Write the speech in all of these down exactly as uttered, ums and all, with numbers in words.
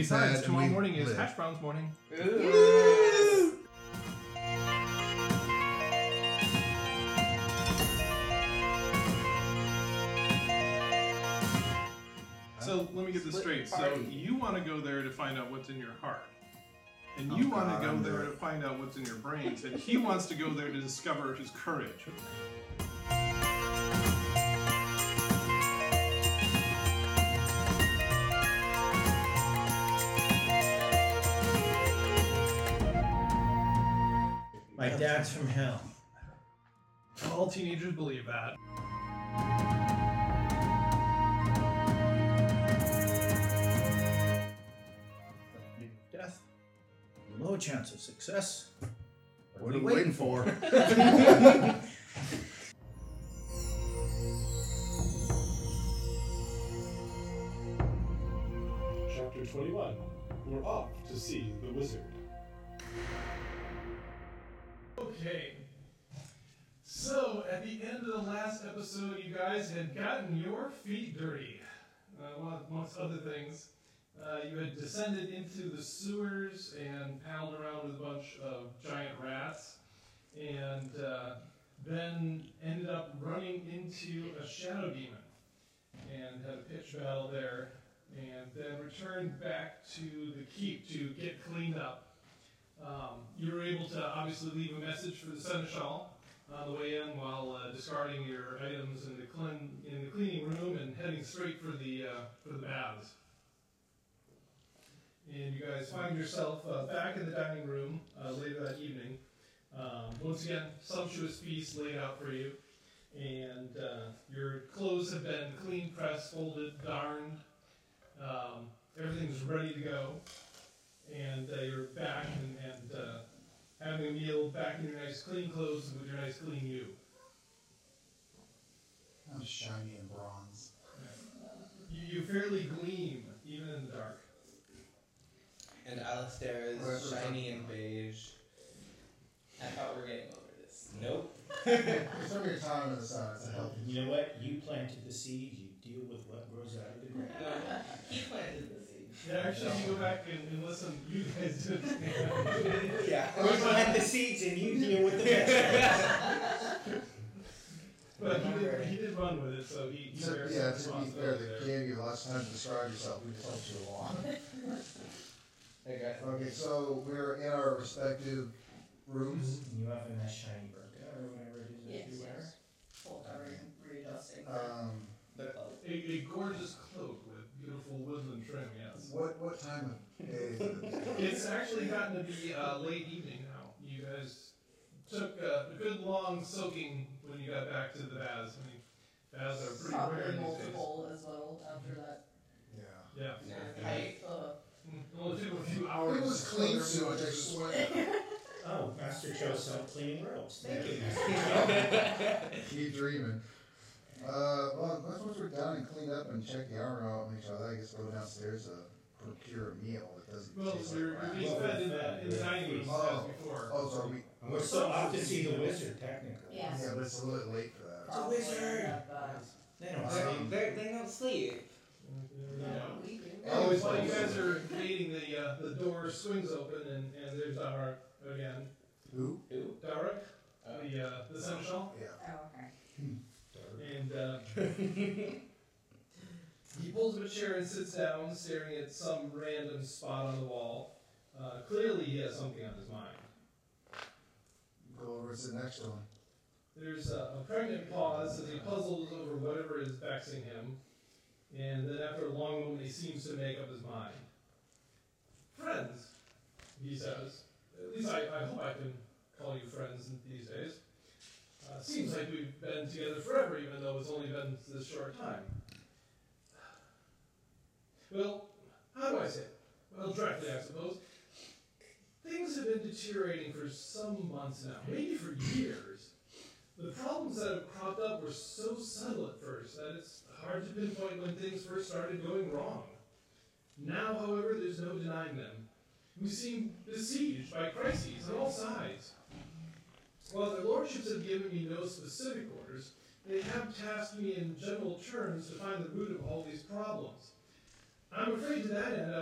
Besides, had, tomorrow and we morning is lived. hash browns morning. Ooh. So let me get this Split straight. So party. you want to go there to find out what's in your heart. And you Oh, want God, to go I'm there good. to find out what's in your brains. And he wants to go there to discover his courage. My dad's from hell. All teenagers believe that. Death. Low chance of success. What are you waiting for? Chapter twenty-one. We're off to see the wizard. Okay. So, at the end of the last episode, you guys had gotten your feet dirty. Uh, well, amongst other things. Uh, you had descended into the sewers and paddled around with a bunch of giant rats. And uh, then ended up running into a shadow demon. And had a pitch battle there. And then returned back to the keep to get cleaned up. Um, you were able to obviously leave a message for the seneschal on the way in while uh, discarding your items in the clean in the cleaning room and heading straight for the uh, for the baths. And you guys find yourself uh, back in the dining room uh, later that evening. Um, once again, sumptuous feast laid out for you, and uh, your clothes have been clean, pressed, folded, darned. Um, everything's ready to go. And uh, you're back and, and uh, having a meal back in your nice clean clothes with your nice clean you. I'm shiny and bronze. You, you fairly gleam, even in the dark. And Alistair is Where's the shiny sun? and beige. I thought we were getting over this. Nope. It's over your time in the sun. It's a healthy. You know what? You planted the seed, you deal with what grows out of the ground. No, he planted the seed. Yeah, actually, if you go back and, and listen, you guys did it. Yeah. We plant the seeds and you deal with the vegetables. But he did, he did run with it, so he, he To, bears yeah, some to be fair, responsibility they there. gave you lots of time to describe yourself. We just helped you along. Hey guys. Okay, so we're in our respective rooms. You have a nice shiny burqa or whatever it is that Yes, you wear. yes. Full covering, readjusting. Um, The clothes. A, a gorgeous cloak with beautiful woodland trim, yes. what what time of day is it? It's actually gotten to be uh, late evening now. You guys took uh, a good long soaking when you got back to the baths. I mean, baths are pretty Probably rare these days. multiple as well after that. Yeah. Yeah. Yeah. Height, uh, It only took a few hours. It was to clean soak sewage, I everything. swear. Oh, Master chose self cleaning robes. Thank you. Keep dreaming. Uh, well, once we're done and cleaned up and checked the armor out and each other, I guess go downstairs to procure a meal that doesn't Well, taste you're, like you're crap. being fed in the, in the dining room Oh. as before. Oh, so we. We're still off to see the wizard, technically. Yes. Yeah, but it's a little late for that. probably wizard. at that. They don't Um, sleep. They they don't sleep. Yeah. We do. Oh, it's like you guys are waiting, the uh, the door swings open and, and there's Darak again. Who? Who? Darak, Oh. the uh, the seneschal, Yeah. Oh, okay. and uh, he pulls up a chair and sits down, staring at some random spot on the wall. Uh, clearly, he has something on his mind. Go over and sit next to him. There's a, a pregnant pause as he puzzles over whatever is vexing him, and then after a long moment, he seems to make up his mind. Friends, he says. At least I, I hope I can call you friends these days. Uh, seems like we've been together forever, even though it's only been this short time. Well, how do I say it? Well, directly, I suppose. Things have been deteriorating for some months now, maybe for years. The problems that have cropped up were so subtle at first that it's hard to pinpoint when things first started going wrong. Now, however, there's no denying them. We seem besieged by crises on all sides. While their lordships have given me no specific orders, they have tasked me in general terms to find the root of all these problems. I'm afraid to that end I will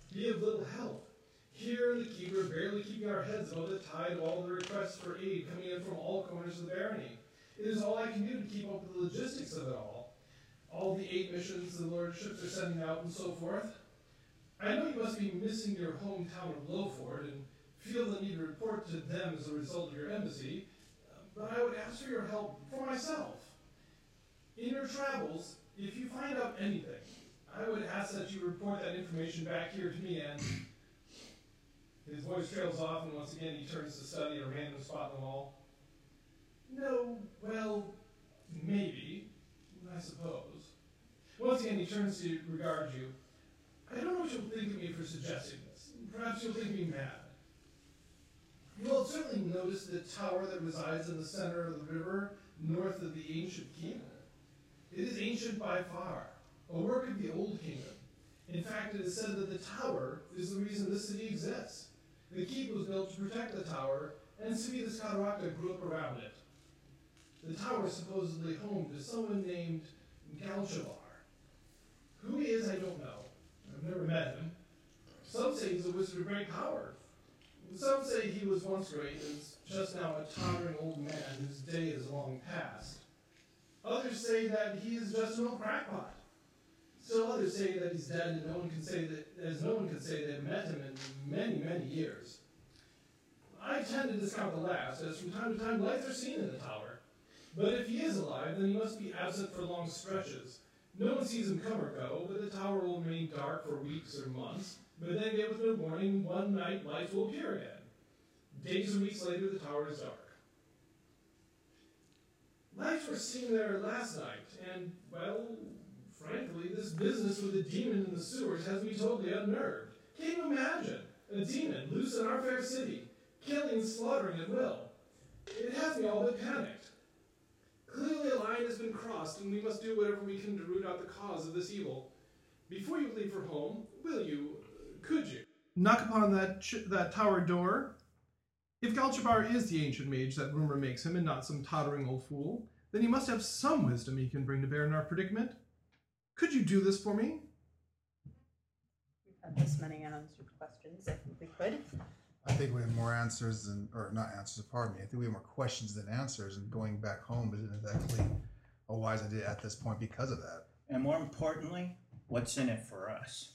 be of little help. Here in the keeper, barely keeping our heads above the tide of all the requests for aid coming in from all corners of the barony. It is all I can do to keep up with the logistics of it all. All the eight missions the lordships are sending out and so forth. I know you must be missing your hometown of Lowford and feel the need to report to them as a result of your embassy, but I would ask for your help for myself. In your travels, if you find out anything, I would ask that you report that information back here to me, and his voice trails off, and once again he turns to study a random spot on the wall. No, well, maybe, I suppose. Once again he turns to regard you. I don't know what you'll think of me for suggesting this. Perhaps you'll think me mad. You will certainly notice the tower that resides in the center of the river, north of the ancient keep. It is ancient by far, a work of the Old Kingdom. In fact, it is said that the tower is the reason this city exists. The keep was built to protect the tower, and Civitas Cataracta grew up around it. The tower is supposedly home to someone named Galchavar. Who he is, I don't know. I've never met him. Some say he's a wizard of great power. Some say he was once great and is just now a tottering old man whose day is long past. Others say that he is just an old crackpot. Still others say that he's dead, and no one can say that, as no one can say they've met him in many, many years. I tend to discount the last, as from time to time lights are seen in the tower. But if he is alive, then he must be absent for long stretches. No one sees him come or go, but the tower will remain dark for weeks or months. But then again, with no warning, one night lights will appear again. Days or weeks later, the tower is dark. Lights were seen there last night, and, well, frankly, this business with the demon in the sewers has me totally unnerved. Can you imagine? A demon loose in our fair city, killing and slaughtering at will. It has me all but panicked. Clearly a line has been crossed, and we must do whatever we can to root out the cause of this evil. Before you leave for home, will you, could you, knock upon that ch- that tower door? If Galchabar is the ancient mage that rumor makes him and not some tottering old fool, then he must have some wisdom he can bring to bear in our predicament. Could you do this for me? We've had this many unanswered questions. I think we could. I think we have more answers than, or not answers, pardon me. I think we have more questions than answers, and going back home isn't exactly a wise idea at this point because of that. And more importantly, what's in it for us?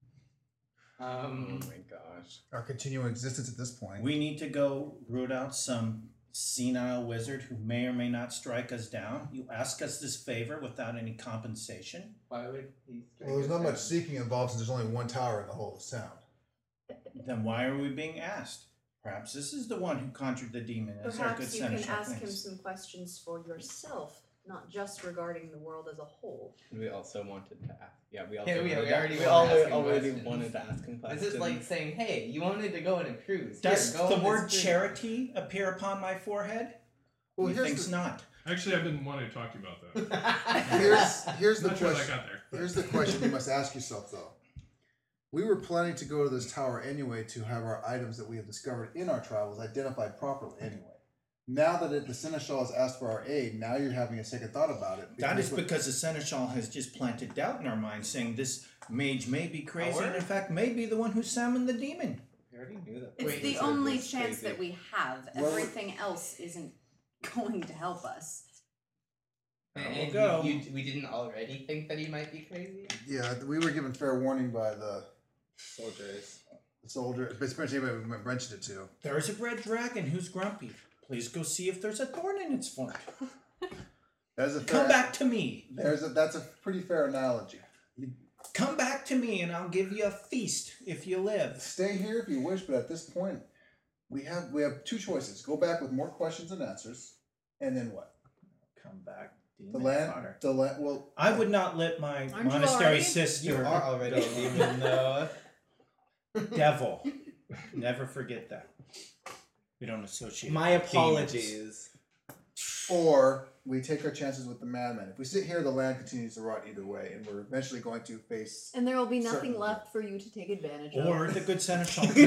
Um, Oh my gosh. Our continuing existence at this point. We need to go root out some senile wizard who may or may not strike us down. You ask us this favor without any compensation. why would he? Well, there's not much seeking involved since there's only one tower in the whole sound. Then why are we being asked? Perhaps this is the one who conjured the demon, as our good Perhaps you can senator ask him thinks. some questions for yourself, not just regarding the world as a whole. We also wanted to ask. Yeah, we also Yeah, we- wanted we to- already we wanted to already, ask him already questions. wanted to ask him questions. This is like saying, hey, you wanted to go on a cruise. Does Here, go the on word this cruise. charity appear upon my forehead? Well, he here's thinks the- not. Actually, I've been wanting to talk to you about that. Here's here's the Not sure question. I got there. Here's the question you must ask yourself, though. We were planning to go to this tower anyway to have our items that we have discovered in our travels identified properly anyway. Now that it, the Seneschal has asked for our aid, now you're having a second thought about it. That is because the Seneschal has just planted doubt in our minds, saying this mage may be crazy, and in fact may be the one who summoned the demon. We already knew that. It's Wait, the is it only this chance crazy? that we have. Well, Everything else isn't going to help us. And We'll you- go. You, we didn't already think that he might be crazy? Yeah, we were given fair warning by the, Soldiers. the soldier, especially anybody we mentioned it to. There's a red dragon who's grumpy. Please go see if there's a thorn in its foot. There's a fair, Come back to me. There's a, that's a pretty fair analogy. You Come back to me and I'll give you a feast if you live. stay here if you wish, but at this point, we have we have two choices: go back with more questions and answers, and then what? Come back, The demon land, fodder. the land. Well, I would not let my Aren't you monastery already? sister You are already a demon, though. devil. Never forget that. We don't associate. My demons. apologies. or we take our chances with the madman. If we sit here, the land continues to rot either way, and we're eventually going to face. And there will be nothing Certainly. left for you to take advantage of. Or the good seneschal, or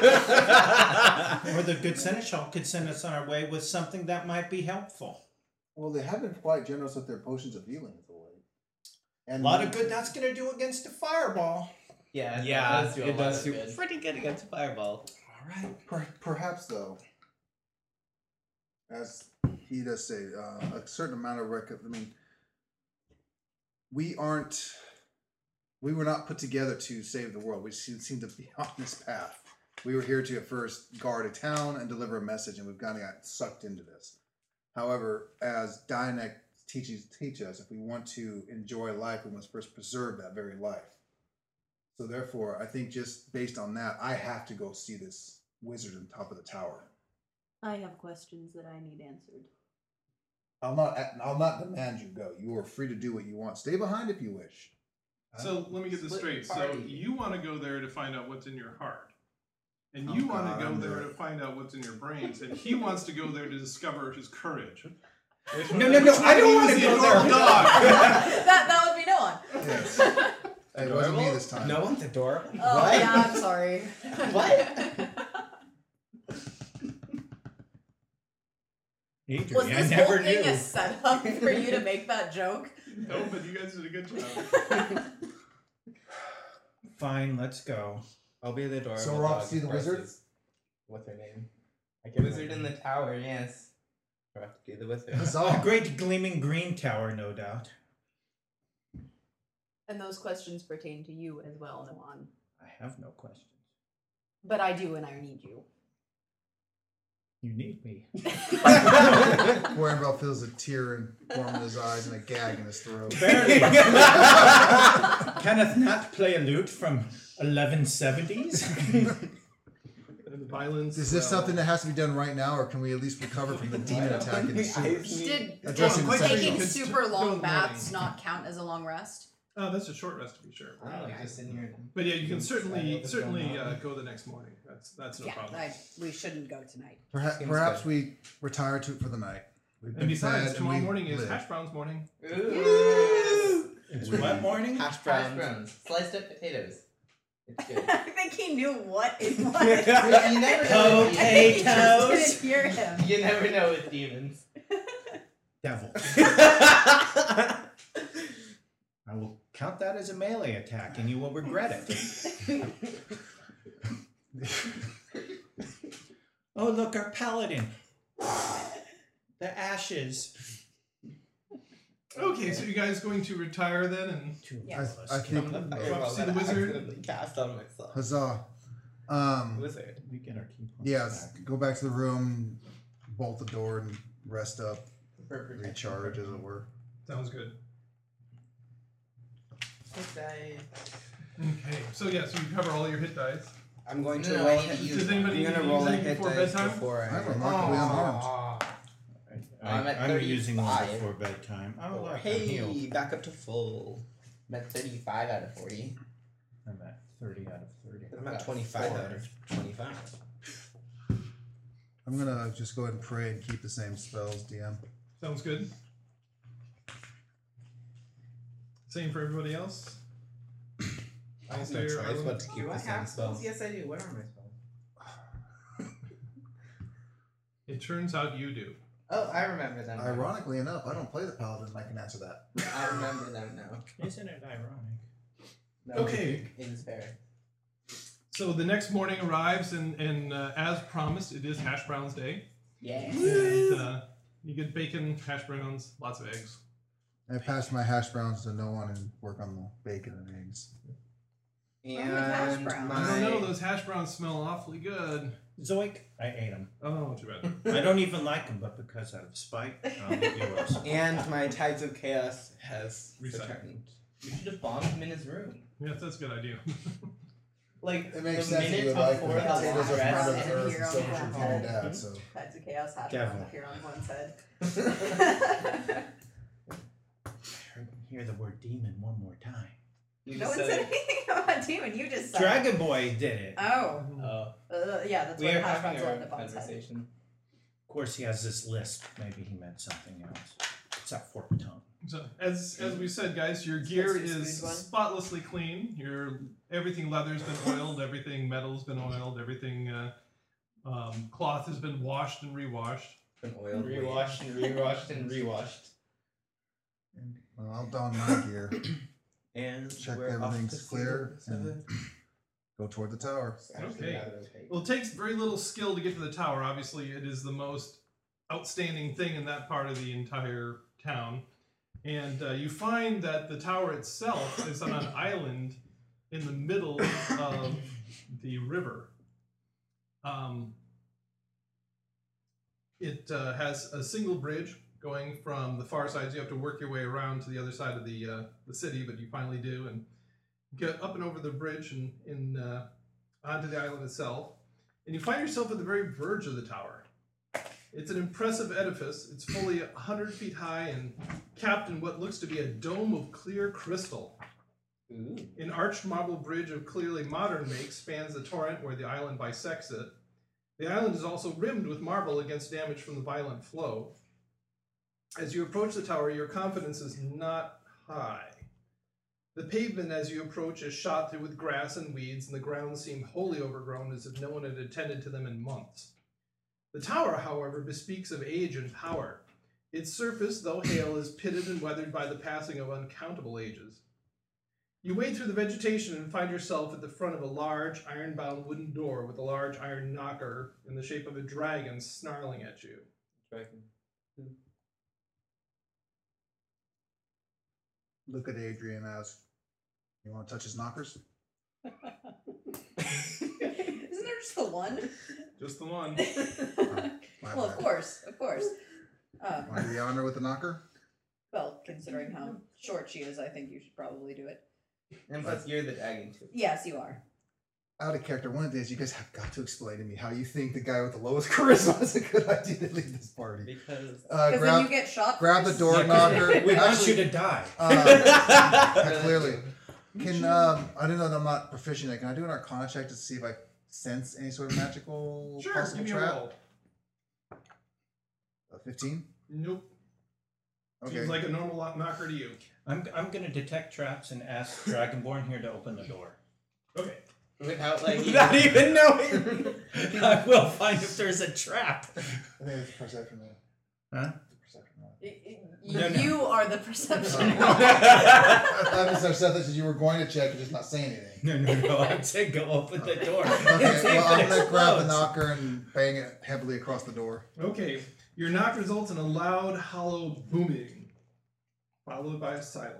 the good seneschal could send us on our way with something that might be helpful. Well, they have been quite generous with their potions of healing as of late. A And lot of good that's gonna do against a fireball. Yeah, Yeah, does do a it lot does of do good. pretty good against fireball. Alright. Per- perhaps, though, as he does say, uh, a certain amount of rec- I mean, we aren't, we were not put together to save the world. We seem, seem to be on this path. We were here to at first guard a town and deliver a message, and we've kind of got sucked into this. However, as Dianek teaches teach us, if we want to enjoy life, we must first preserve that very life. So therefore, I think just based on that, I have to go see this wizard on top of the tower. I have questions that I need answered. I'll not. I'll not demand you go. You are free to do what you want. Stay behind if you wish. So let me get this Split straight. So party. you want to go there to find out what's in your heart, and Oh, you want God, to go I'm there good. to find out what's in your brains, and he wants to go there to discover his courage. No, no, no, I don't want to go there. Dog. that that would be no one. Yes. It wasn't me this time. No one's adorable. Oh What? yeah, I'm sorry. What? Adrian, Was I this never whole thing knew. a setup for you to make that joke? No, but you guys did a good job. Fine, let's go. I'll be the adorable. So we're off dog to see the versus- wizard? What's her name? I can't Wizard in remember. the tower, yes. We're off to do the wizard. That's A all. great gleaming green tower, no doubt. And those questions pertain to you as well, Noan. I have no questions. But I do, and I need you. You need me. Warrenbell feels a tear and form in his eyes and a gag in his throat. Barely. Kenneth Nat play a lute from eleven seventies? And the violence. Is this well, something that has to be done right now, or can we at least recover from the demon attack in the sewers? Did Addressing Well, the quite sexual- taking Could super still go in long the baths morning. not count as a long rest? Oh, that's a short rest to be sure. I don't know, just in here. But yeah, you can I certainly know what's certainly going on. uh, go the next morning. That's that's no yeah, problem. I, we shouldn't go tonight. Perhaps, Seems perhaps good. we retire to for the night. We've And been besides, fed tomorrow we morning is live. hash browns morning. Ooh. It's what morning? Hash Hash browns. browns. Sliced up potatoes. It's good. I think he knew what it was. Well, you never know with I think he just Potatoes. didn't hear him. You never know with demons. Devil. I will count that as a melee attack and you will regret it. Oh, look, our paladin. The ashes. Okay, so you guys going to retire then, and Two Yeah. of us I kill think- them. Go up to see the wizard. accidentally cast on myself. Huzzah. Um, Wizard. We get our key points yes, back. go back to the room, bolt the door, and rest up, For protection. recharge, as it were. sounds good. Hit die. Okay, so yeah, so you cover all your hit dice. I'm going to No, roll. I hit- need to Does use anybody I'm gonna need roll a anything hit before dice bedtime? before I. I'm remarkably unharmed. I, I'm at I'm using one thirty-five. before bedtime. Oh, look, I'm Hey, healed. back up to full. I'm at thirty-five out of forty. I'm at thirty out of thirty. I'm at Got twenty-five four. out of twenty-five. I'm gonna just go ahead and pray and keep the same spells, D M. Sounds good. Same for everybody else. I have no Alistair, choice Arlen? but to keep Do the I same have spells? spells. Yes, I do. What are my spells? It turns out you do. Oh, I remember them. now. Ironically enough, I don't play the paladin. I can answer that. I remember them now. Isn't it ironic? No, Okay. It is fair. So the next morning arrives, and, and uh, as promised, it is hash browns day. Yeah. And, uh, you get bacon, hash browns, lots of eggs. I pass my hash browns to no one and work on the bacon and eggs. with hash And browns? I don't know, my those hash browns smell awfully good. Zoink, I ate them. Oh, too bad. I don't even like them, but because out of spite, I'll eat yours. and my Tides of Chaos has Reset. returned. You should have bombed him in his room. Yes, that's a good idea. Like It makes the sense that minute you would like before the the potatoes long are rest. from and Mother Earth here and so on much the from your head. dad, so. Tides of chaos hash Devil. browns appear on one's head. I hear the word demon one more time. You No just one said said it. anything about demon. You just said it. Dragon Boy did it. Oh, Oh. uh, yeah, that's We why are the hash having browns our land up on his head. conversation. Of course, he has this list. Maybe he meant something else. It's that forked tongue. So as as we said, guys, your gear That's the is smooth one. spotlessly clean. Your everything leather's been oiled, everything metal's been oiled, everything uh, um, cloth has been washed and rewashed. An oil Rewashed and rewashed and rewashed. Well, I'll don my gear. And Check we're off everything's to see clear the- and go toward the tower. Okay. Well, it takes very little skill to get to the tower. Obviously, it is the most outstanding thing in that part of the entire town. And uh, you find that the tower itself is on an island in the middle of the river. Um, it uh, has a single bridge going from the far side. So you have to work your way around to the other side of the uh, the city, but you finally do, and get up and over the bridge and in uh, onto the island itself. And you find yourself at the very verge of the tower. It's an impressive edifice. It's fully one hundred feet high and capped in what looks to be a dome of clear crystal. Ooh. An arched marble bridge of clearly modern make spans the torrent where the island bisects it. The island is also rimmed with marble against damage from the violent flow. As you approach the tower, your confidence is not high. The pavement as you approach is shot through with grass and weeds, and the grounds seem wholly overgrown as if no one had attended to them in months. The tower, however, bespeaks of age and power. Its surface, though hale, is pitted and weathered by the passing of uncountable ages. You wade through the vegetation and find yourself at the front of a large, iron-bound wooden door with a large iron knocker in the shape of a dragon snarling at you. Dragon. Look at Adrian as, you want to touch his knockers? Isn't there just the one? Just the one. My Well, of bad. course, of course. Um, Want to do the honor with the knocker? well, considering how short she is, I think you should probably do it. And plus, you're the dragon too. Yes, you are. Out of character, one of the days you guys have got to explain to me how you think the guy with the lowest charisma is a good idea to lead this party. Because Uh, Because then grab, you get shot. grab the first. door Yeah, 'cause knocker. we want Actually, you to die. um, clearly. Can um, I don't know that I'm not proficient at. Can I do an Arcana check to see if I sense any sort of magical Sure, possible give me a trap? roll. Uh, Fifteen. Nope. Okay. Seems like a normal lock knocker to you. I'm, I'm going to detect traps and ask Dragonborn here to open the door. Okay. without like Not even knowing. I will find if there's a trap. I think it's perception roll. Huh? Perception roll. Y- y- No, no. You are the perception. I thought Mister said that you were going to check and just not say anything. No, no, no. I said go open the door. Okay, See well, if it I'm gonna grab the explodes. knocker and bang it heavily across the door. Okay. Your knock results in a loud, hollow booming, followed by a silence.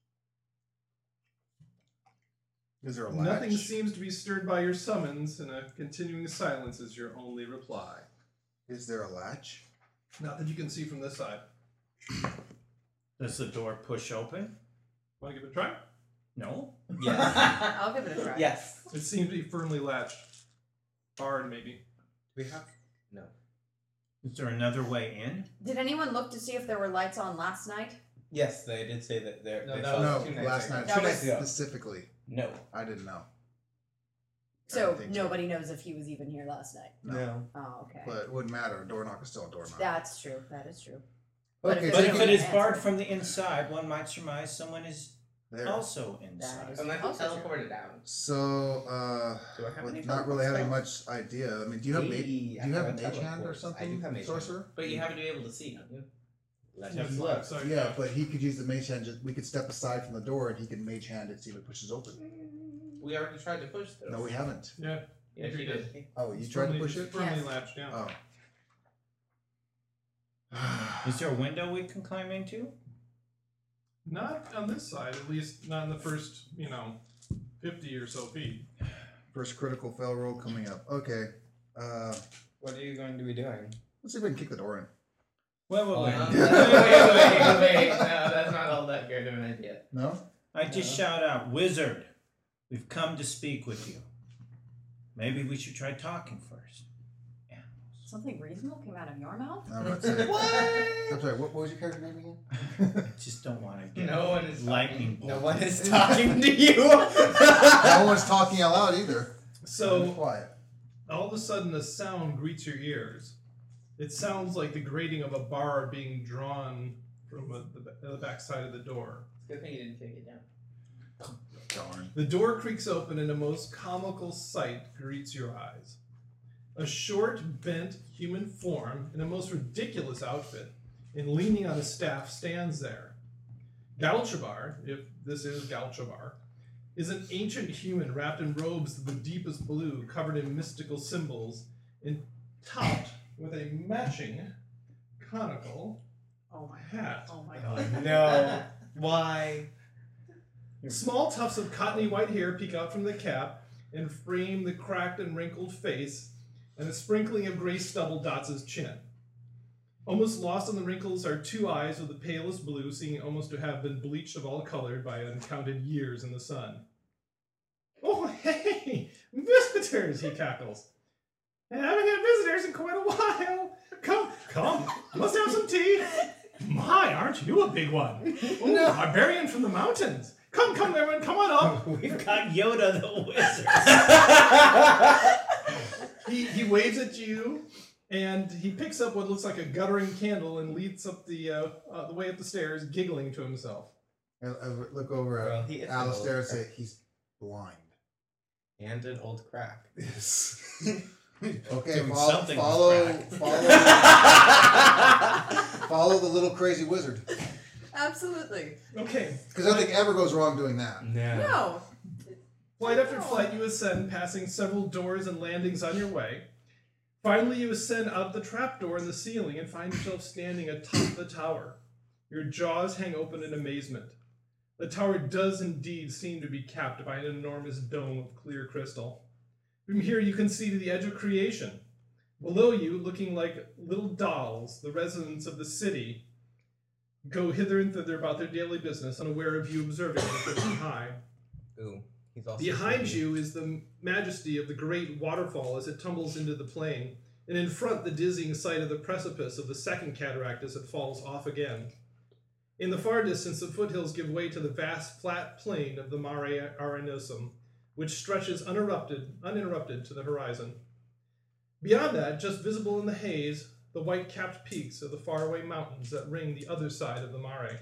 Is there a latch? Nothing seems to be stirred by your summons, and a continuing silence is your only reply. Is there a latch? Not that you can see from this side. Does the door push open? Want to give it a try? No. yes. I'll give it a try. yes. It seems to be firmly latched. Hard, maybe. We have no. Is there another way in? Did anyone look to see if there were lights on last night? Yes, they did say that there. No, they that saw- was No, two nights last ago. night. That Two nights was- ago. Specifically, No. I didn't know. I So don't think so. nobody knows if he was even here last night. No. Oh, okay. But it wouldn't matter. A door knock is still a door knock. That's true. That is true. Okay, But But so if you it can- is Answer. barred from the inside, one might surmise someone is there. also That inside. is- Unless you Also true. teleported down. So, uh, Do I have with any not really having teleport much idea. I mean, do you have ma- Hey, do you I have have a mage hand or teleport. something? I do have mage hand. sorcerer. But you have to be able to see, don't you? Let's That's look. left, so Yeah, but he could use the mage hand. Just, we could step aside from the door and he could mage hand it, see if it pushes open. We already tried to push those. No, we haven't. Yeah. Yeah, she did. Oh, you It's tried to firmly- push it's it? Firmly Yes. latched down. Oh. Is there a window we can climb into? Not on this side, at least not in the first, you know, fifty or so feet. First critical fail roll coming up. Okay. Uh, What are you going to be doing? let's see if we can kick the door in. Wait, wait, wait. Um, wait, wait, wait. No, that's not all that good of an idea. No? I just shout out, Wizard, we've come to speak with you. Maybe we should try talking first. Something reasonable came out of your mouth? No, that's it. What? I'm sorry, what, what was your character name again? I just don't want to get No one is lightning talking. No bolt. one is talking to you. No one's talking out loud either. Be So quiet. all of a sudden, a sound greets your ears. It sounds like the grating of a bar being drawn from a, the, the back side of the door. Good thing you didn't take it down. Darn. The door creaks open, and a most comical sight greets your eyes. A short, bent human form in a most ridiculous outfit and leaning on a staff stands there. Galchabar, if this is Galchabar, is an ancient human wrapped in robes of the deepest blue, covered in mystical symbols, and topped with a matching conical Oh my hat. Oh my Oh, god. no. Why? Small tufts of cottony white hair peek out from the cap and frame the cracked and wrinkled face, and a sprinkling of gray stubble dots his chin. Almost lost in the wrinkles are two eyes of the palest blue, seeming almost to have been bleached of all color by uncounted years in the sun. Oh, hey! Visitors, he cackles. I haven't had visitors in quite a while. Come, come, let's have some tea. My, aren't you a big one? Oh, no. Barbarian from the mountains. Come, come, everyone, come on up. We've got Yoda the wizard. he, he waves at you, and he picks up what looks like a guttering candle and leads up the uh, uh, the way up the stairs, giggling to himself. I, I look over at Well, he is an Alistair old and say, he's blind. And an old crack. Yes. Okay, Doing follow, something with follow, crack. follow, follow the little crazy wizard. Absolutely. Okay. Because nothing ever goes wrong doing that. No. No. Flight after flight, you ascend, passing several doors and landings on your way. Finally, you ascend out the trapdoor in the ceiling and find yourself standing atop the tower. Your jaws hang open in amazement. The tower does indeed seem to be capped by an enormous dome of clear crystal. From here, you can see to the edge of creation. Below you, looking like little dolls, the residents of the city go hither and thither about their daily business, unaware of you observing them from high. Ooh, he's also Behind sleepy. you is the majesty of the great waterfall as it tumbles into the plain, and in front the dizzying sight of the precipice of the second cataract as it falls off again. In the far distance, the foothills give way to the vast flat plain of the Mare Arenosum, which stretches uninterrupted, uninterrupted to the horizon. Beyond that, just visible in the haze, the white-capped peaks of the faraway mountains that ring the other side of the Mare.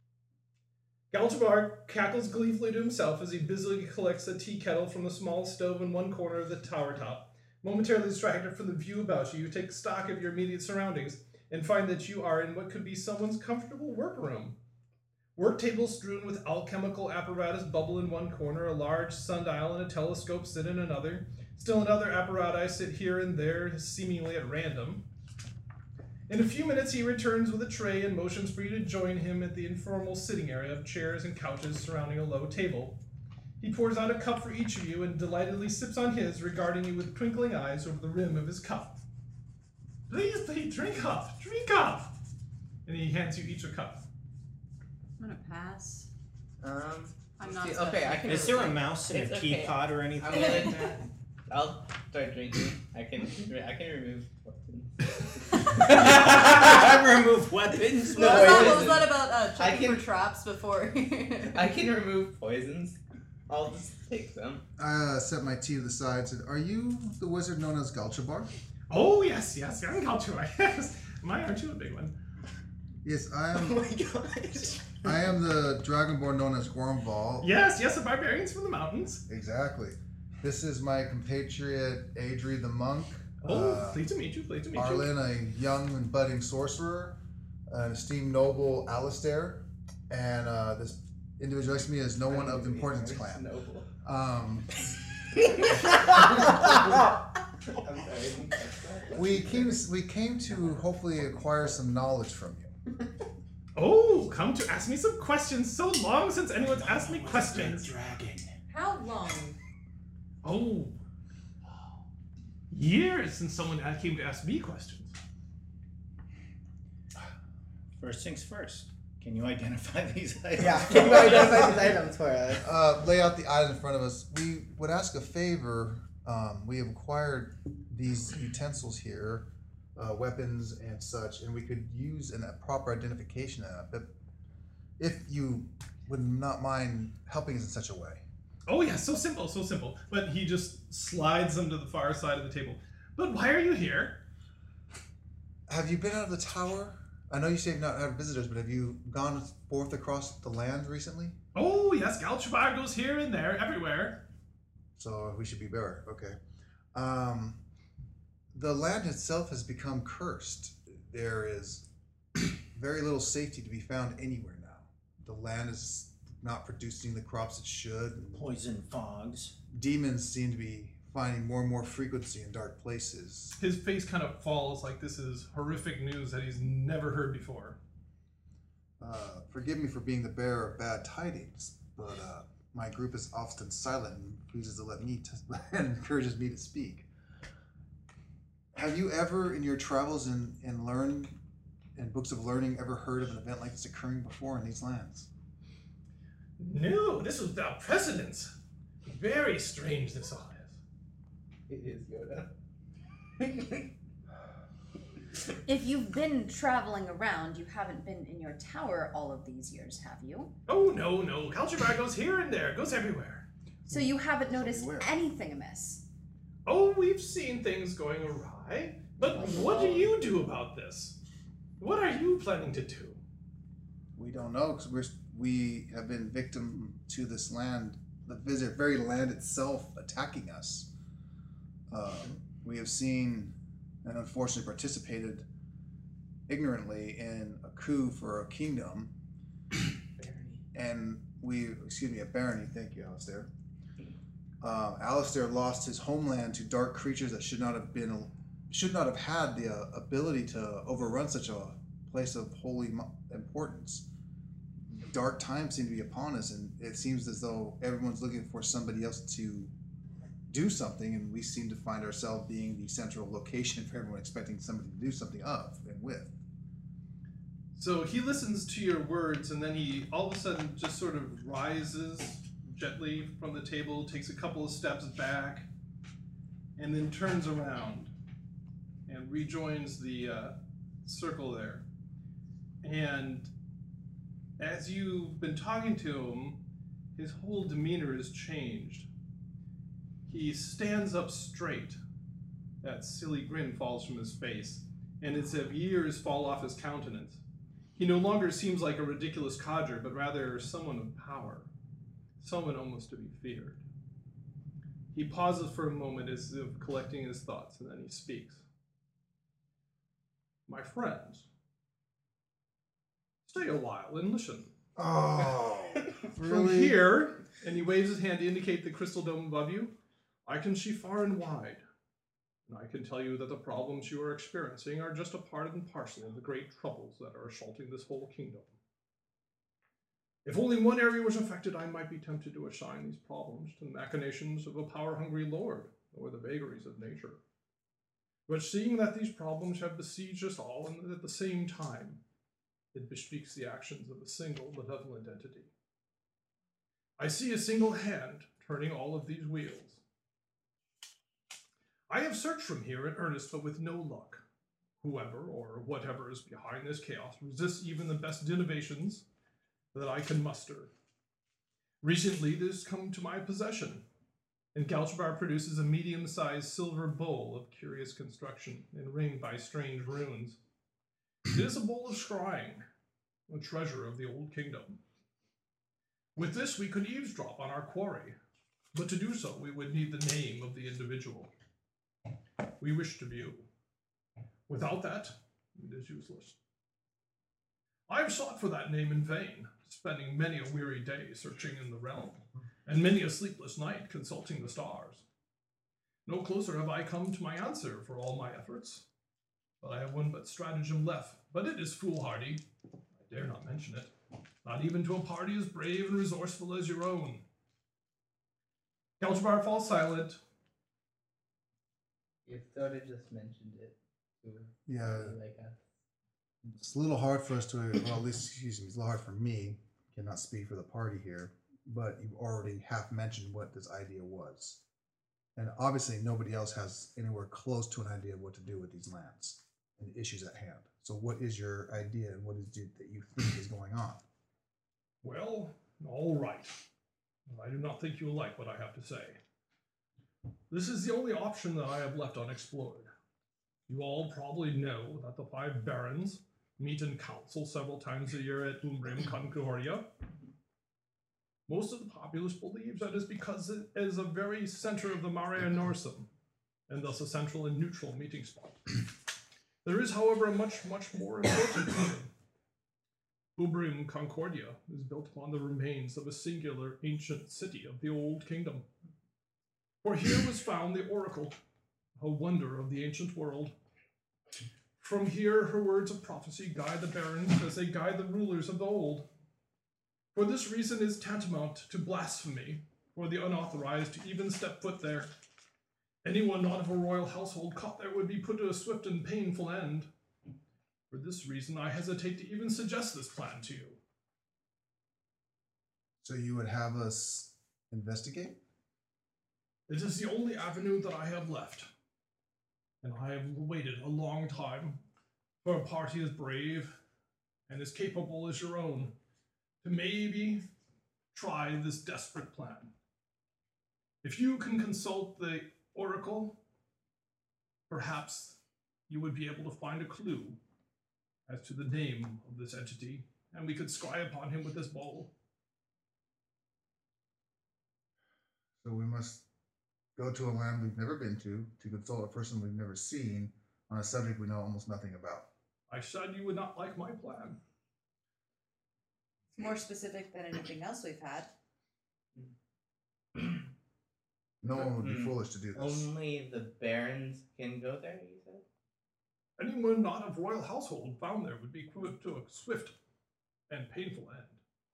Galchabar cackles gleefully to himself as he busily collects a tea kettle from the small stove in one corner of the tower top. Momentarily distracted from the view about you, you take stock of your immediate surroundings and find that you are in what could be someone's comfortable workroom. Work tables strewn with alchemical apparatus bubble in one corner, a large sundial and a telescope sit in another. Still another apparatus sit here and there, seemingly at random. In a few minutes he returns with a tray and motions for you to join him at the informal sitting area of chairs and couches surrounding a low table. He pours out a cup for each of you and delightedly sips on his, regarding you with twinkling eyes over the rim of his cup. Please, please, drink up, drink up! And he hands you each a cup. I'm gonna pass. Um, I'm not. see, okay, I can. Is there a mouse in It's a okay. teapot or I'm anything willing like to. that? I'll start drinking. I can. I can remove. Remove weapons. What was No, that, it what was isn't. that about uh, I checking can- for traps before? I can remove poisons. I'll just take some. I uh, set my tea to the side and said, are you the wizard known as Galchabar? Oh, yes, yes, young Galchabar, yes. My, aren't you a big one? Yes, I Oh am. my gosh. I am the dragonborn known as Gormval. Yes, yes, the barbarians from the mountains. Exactly. This is my compatriot Adri the monk. Oh, uh, pleased to meet you, pleased to meet you. Arlen, a young and budding sorcerer, an esteemed noble Alistair, and uh, this individual next to me is no one of importance clan. Noble. Um, I'm sorry. we came we came to hopefully acquire some knowledge from you. Oh, come to ask me some questions. So long since anyone's asked me questions. Dragon. How long? Oh, years since someone came to ask me questions. First things first. Can you identify these items? Yeah, can you identify these items for us? Uh, lay out the items in front of us. We would ask a favor. Um, we have acquired these utensils here, uh, weapons and such, and we could use an, a proper identification of that. But if you would not mind helping us in such a way. Oh yeah, so simple, so simple. But he just slides them to the far side of the table. But why are you here? Have you been out of the tower? I know you say you've not had visitors, but have you gone forth across the land recently? Oh yes, Galchabar goes here and there, everywhere. So we should be better. Okay. Um, the land itself has become cursed. There is very little safety to be found anywhere now. the land is not producing the crops it should. And Poison fogs. demons seem to be finding more and more frequency in dark places. His face kind of falls like this is horrific news that he's never heard before. Uh, forgive me for being the bearer of bad tidings, but uh, my group is often silent and refuses to let me t- and encourages me to speak. Have you ever, in your travels and and learn in books of learning, ever heard of an event like this occurring before in these lands? No, this was without precedence. Very strange this all is. It is Yoda. If you've been traveling around, you haven't been in your tower all of these years, have you? Oh, no, no. Culture Bar goes here and there, goes everywhere. So you haven't noticed Where? anything amiss? Oh, we've seen things going awry. But what do you do about this? What are you planning to do? We don't know because we're we have been victim to this land, the visit, very land itself attacking us. Uh, we have seen and unfortunately participated ignorantly in a coup for a kingdom, and we, excuse me, a barony. Thank you, Alistair. Uh, Alistair lost his homeland to dark creatures that should not have been, should not have had the uh, ability to overrun such a place of holy mo- importance. Dark times seem to be upon us, and it seems as though everyone's looking for somebody else to do something, and we seem to find ourselves being the central location for everyone expecting somebody to do something of and with. So he listens to your words, and then he all of a sudden just sort of rises gently from the table, takes a couple of steps back, and then turns around and rejoins the uh, circle there. And as you've been talking to him, his whole demeanor has changed. He stands up straight. That silly grin falls from his face, and it's as if years fall off his countenance. He no longer seems like a ridiculous codger, but rather someone of power, someone almost to be feared. He pauses for a moment as if collecting his thoughts, and then he speaks. My friends, stay a while and listen. Oh, From here, and he waves his hand to indicate the crystal dome above you, I can see far and wide, and I can tell you that the problems you are experiencing are just a part and parcel of the great troubles that are assaulting this whole kingdom. If only one area was affected, I might be tempted to assign these problems to the machinations of a power-hungry lord or the vagaries of nature. But seeing that these problems have besieged us all and at the same time, it bespeaks the actions of a single benevolent entity. I see a single hand turning all of these wheels. I have searched from here in earnest, but with no luck. Whoever or whatever is behind this chaos resists even the best innovations that I can muster. Recently, this has come to my possession, and Galchabar produces a medium-sized silver bowl of curious construction and ringed by strange runes. It is a bowl of scrying, a treasure of the old kingdom. With this, we could eavesdrop on our quarry, but to do so, we would need the name of the individual we wish to view. Without that, it is useless. I have sought for that name in vain, spending many a weary day searching in the realm, and many a sleepless night consulting the stars. No closer have I come to my answer for all my efforts, but I have one but stratagem left, but it is foolhardy. I dare not mention it, not even to a party as brave and resourceful as your own. Galchabar falls silent. If Soda just mentioned it, it would Yeah, be like a it's a little hard for us to, well, at least, excuse me, it's a little hard for me, cannot speak for the party here, but you've already half mentioned what this idea was. And obviously nobody else has anywhere close to an idea of what to do with these lands and the issues at hand. So what is your idea and what is it that you think is going on? Well, all right. I do not think you'll like what I have to say. This is the only option that I have left unexplored. You all probably know that the five barons meet in council several times a year at Umbrim Concordia. Most of the populace believes that is because it is a very center of the Marea Norsum, and thus a central and neutral meeting spot. There is, however, a much, much more important reason. Ubrim Concordia is built upon the remains of a singular ancient city of the Old Kingdom. For here was found the Oracle, a wonder of the ancient world. From here her words of prophecy guide the barons as they guide the rulers of the old. For this reason is tantamount to blasphemy for the unauthorized to even step foot there. Anyone not of a royal household caught there would be put to a swift and painful end. For this reason I hesitate to even suggest this plan to you. So you would have us investigate? It is the only avenue that I have left. And I have waited a long time for a party as brave and as capable as your own to maybe try this desperate plan. If you can consult the Oracle, perhaps you would be able to find a clue as to the name of this entity, and we could scry upon him with this bowl. So we must go to a land we've never been to, to consult a person we've never seen on a subject we know almost nothing about. I said you would not like my plan. It's more specific than anything else we've had. No one would be Mm. foolish to do this. Only the barons can go there, you said? Anyone not of royal household found there would be put to a swift and painful end.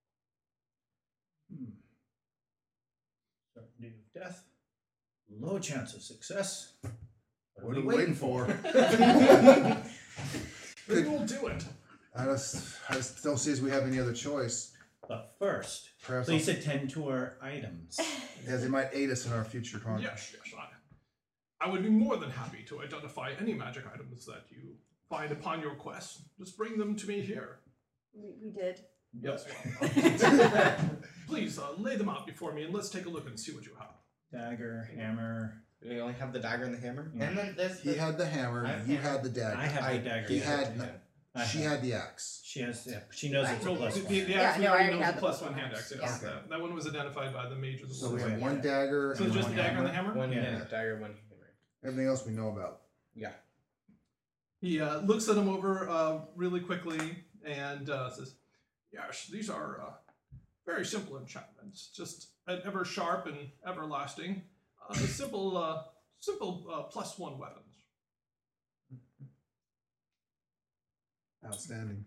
Hmm. Certainty of death. Low chance of success. What are we waiting for? Then we'll do it. I just, I just don't see as we have any other choice. But first, Perhaps please attend to our items. as they might aid us in our future conquest. Yes, yes, I, I would be more than happy to identify any magic items that you find upon your quest. Just bring them to me here. We, we did. Yes. Please uh, lay them out before me, and let's take a look and see what you have. Dagger, hammer. We only have the dagger and the hammer. Yeah. And then there's He the, had the hammer, I have you hammer. had the dagger. I have I- the dagger. he yes. had, yeah. I she have- had the axe. She has. Yeah, she knows it's a No, plus the, one. the, the Yeah, axe no, I already already knows had the the plus plus one one hand axe, axe. yeah. Yes, that, that one was identified by the mage of the So we wolves. have one dagger So and just one the dagger and the hammer. hammer? one Yeah. yeah. dagger, one hammer. Everything else we know about. Yeah. He uh, looks at them over uh, really quickly and uh, says, yes, these are uh, very simple enchantments, just an ever sharp and everlasting, uh, simple, uh, simple uh, plus one weapons. Outstanding.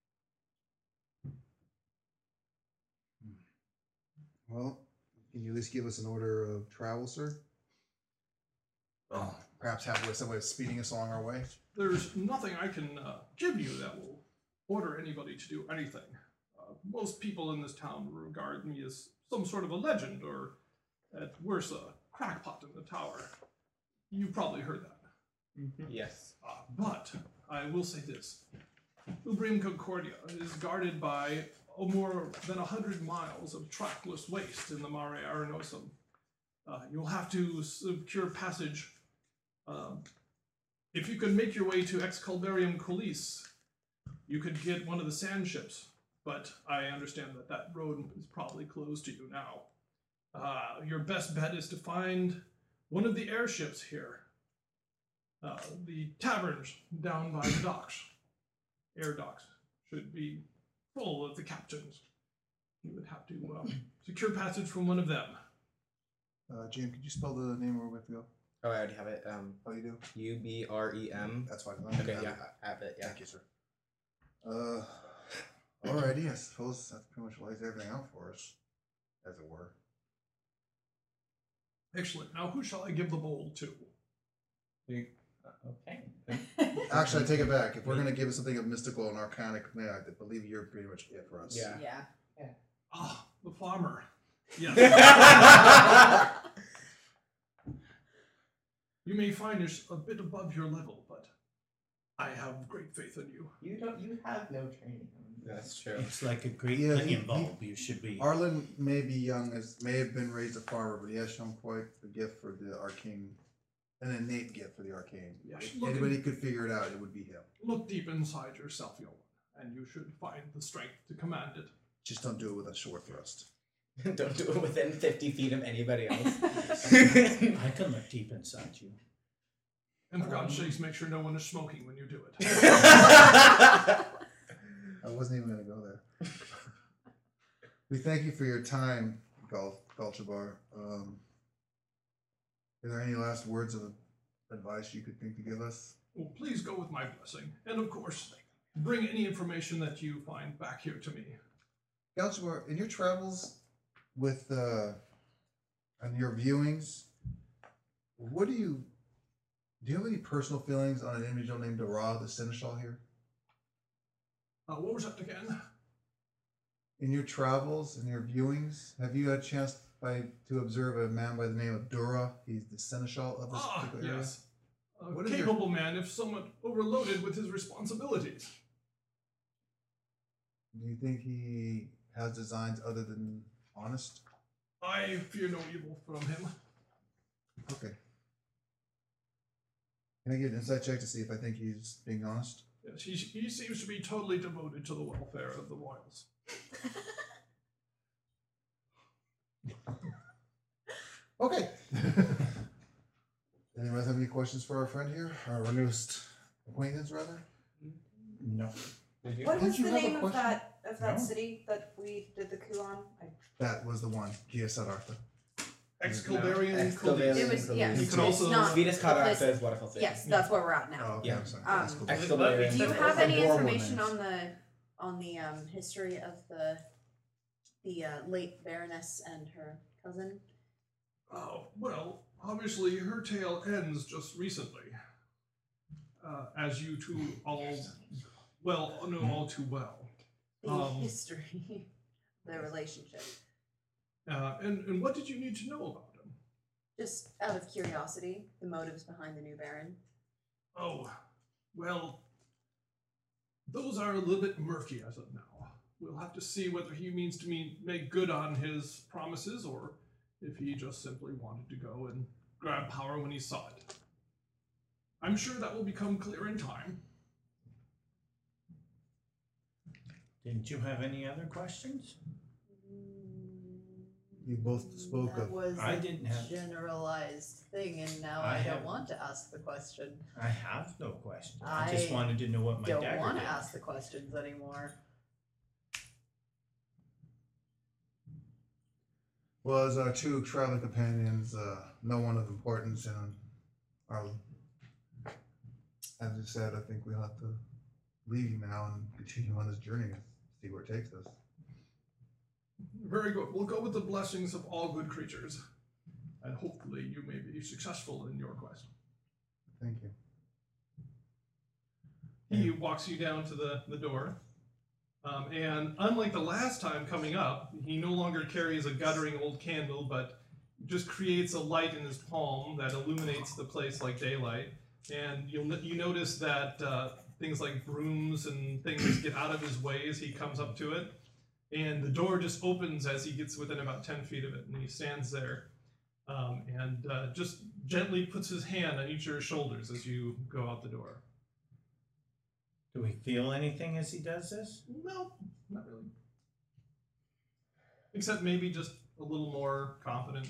Well, can you at least give us an order of travel, sir? Oh, perhaps have with somebody speeding us along our way. There's nothing I can uh, give you that will order anybody to do anything. Uh, most people in this town regard me as some sort of a legend, or at worst, a crackpot in the tower. You probably heard that. Yes. Uh, but I will say this. Ubrim Concordia is guarded by oh, more than a hundred miles of trackless waste in the Mare Arenosum. Uh, you'll have to secure passage. Um, if you could make your way to Excalibarium Colis, you could get one of the sand ships, but I understand that that road is probably closed to you now. Uh, your best bet is to find one of the airships here. Uh, the taverns down by the docks, air docks, should be full of the captains. You would have to uh, secure passage from one of them. Uh, Jim, could you spell the name where we have to go? Oh, I already have it. Um, Oh, you do? U B R E M. That's fine. Okay, yeah, I have it. Yeah. Thank you, sir. Uh, alrighty, I suppose that pretty much lays everything out for us, as it were. Excellent. Now, who shall I give the bowl to? Okay. Actually, I take it back. If we're going to give it something of mystical and arcanic, man, I believe you're pretty much it for us. Yeah. Yeah. Ah, the farmer. Yes. You may find us a bit above your level, but I have great faith in you. You don't. You have no training. That's true. It's like a great Yeah, he- onion he- bulb. You should be. Arlen may be young, as may have been raised a farmer, but he has shown quite the gift for the arcane, an innate gift for the arcane. Yes, If look at- anybody could figure it out, it would be him. Look deep inside yourself, young one, and you should find the strength to command it. Just don't do it with a short thrust. Don't do it within fifty feet of anybody else. I can look deep inside you. And for God's sakes, make sure no one is smoking when you do it. I wasn't even going to go there. We thank you for your time, Gul Gulchabar. Um, are there any last words of advice you could think to give us? Well, please go with my blessing. And of course, bring any information that you find back here to me. Gulchabar, in your travels with uh, and your viewings, what do you do? You have any personal feelings on an individual named Dara, the Seneschal here? Uh, what was that again? In your travels and your viewings, have you had a chance by to observe a man by the name of Dura? He's the Seneschal of this Ah, particular area. yes. A What is your- capable man, if somewhat overloaded with his responsibilities. Do you think he has designs other than honest? I fear no evil from him. Okay. Can I get an insight check to see if I think he's being honest? Yes, he, he seems to be totally devoted to the welfare of the royals. Okay. Anyone else have any questions for our friend here? Our newest acquaintance, rather? No. Did you? What Didn't was you the have a name of question? that of that No. city that we did the coup on? I, That was the one, Gia Sadartha. Ex-Caldarian Ex-Caldarian Caldis. it was yes. You it's could also- not Venus the Cataract place- says Waterfall City. Yes, that's where we're at now. Oh, okay, Yeah. I'm sorry. Um, That's cool. Ex-Caldarian. Do you Those have are any horrible information names. on the on the um, history of the the uh, late Baroness and her cousin? Oh, well, obviously her tale ends just recently. Uh, as you two all, well, know all too well. The Um, history, their relationship. Uh, and, and what did you need to know about him? Just out of curiosity, the motives behind the new Baron. Oh, well, those are a little bit murky as of now. We'll have to see whether he means to me make good on his promises or if he just simply wanted to go and grab power when he saw it. I'm sure that will become clear in time. Didn't you have any other questions? You both spoke That of. was I a didn't have- generalized thing, and now I I, have- don't want to ask the question. I have no questions. I, just I wanted to know what my don't dagger want to did. ask the questions anymore. Well, as our two traveling companions, uh, no one of importance in our. As you said, I think we'll have to leave you now and continue on this journey and see where it takes us. Very good. We'll go with the blessings of all good creatures. And hopefully you may be successful in your quest. Thank you. He walks you down to the, the door. Um, and unlike the last time coming up, he no longer carries a guttering old candle, but just creates a light in his palm that illuminates the place like daylight. And you'll n- you notice that uh, things like brooms and things get out of his way as he comes up to it. And the door just opens as he gets within about ten feet of it, and he stands there um, and uh, just gently puts his hand on each of your shoulders as you go out the door. Do we feel anything as he does this? No, not really. Except maybe just a little more confident.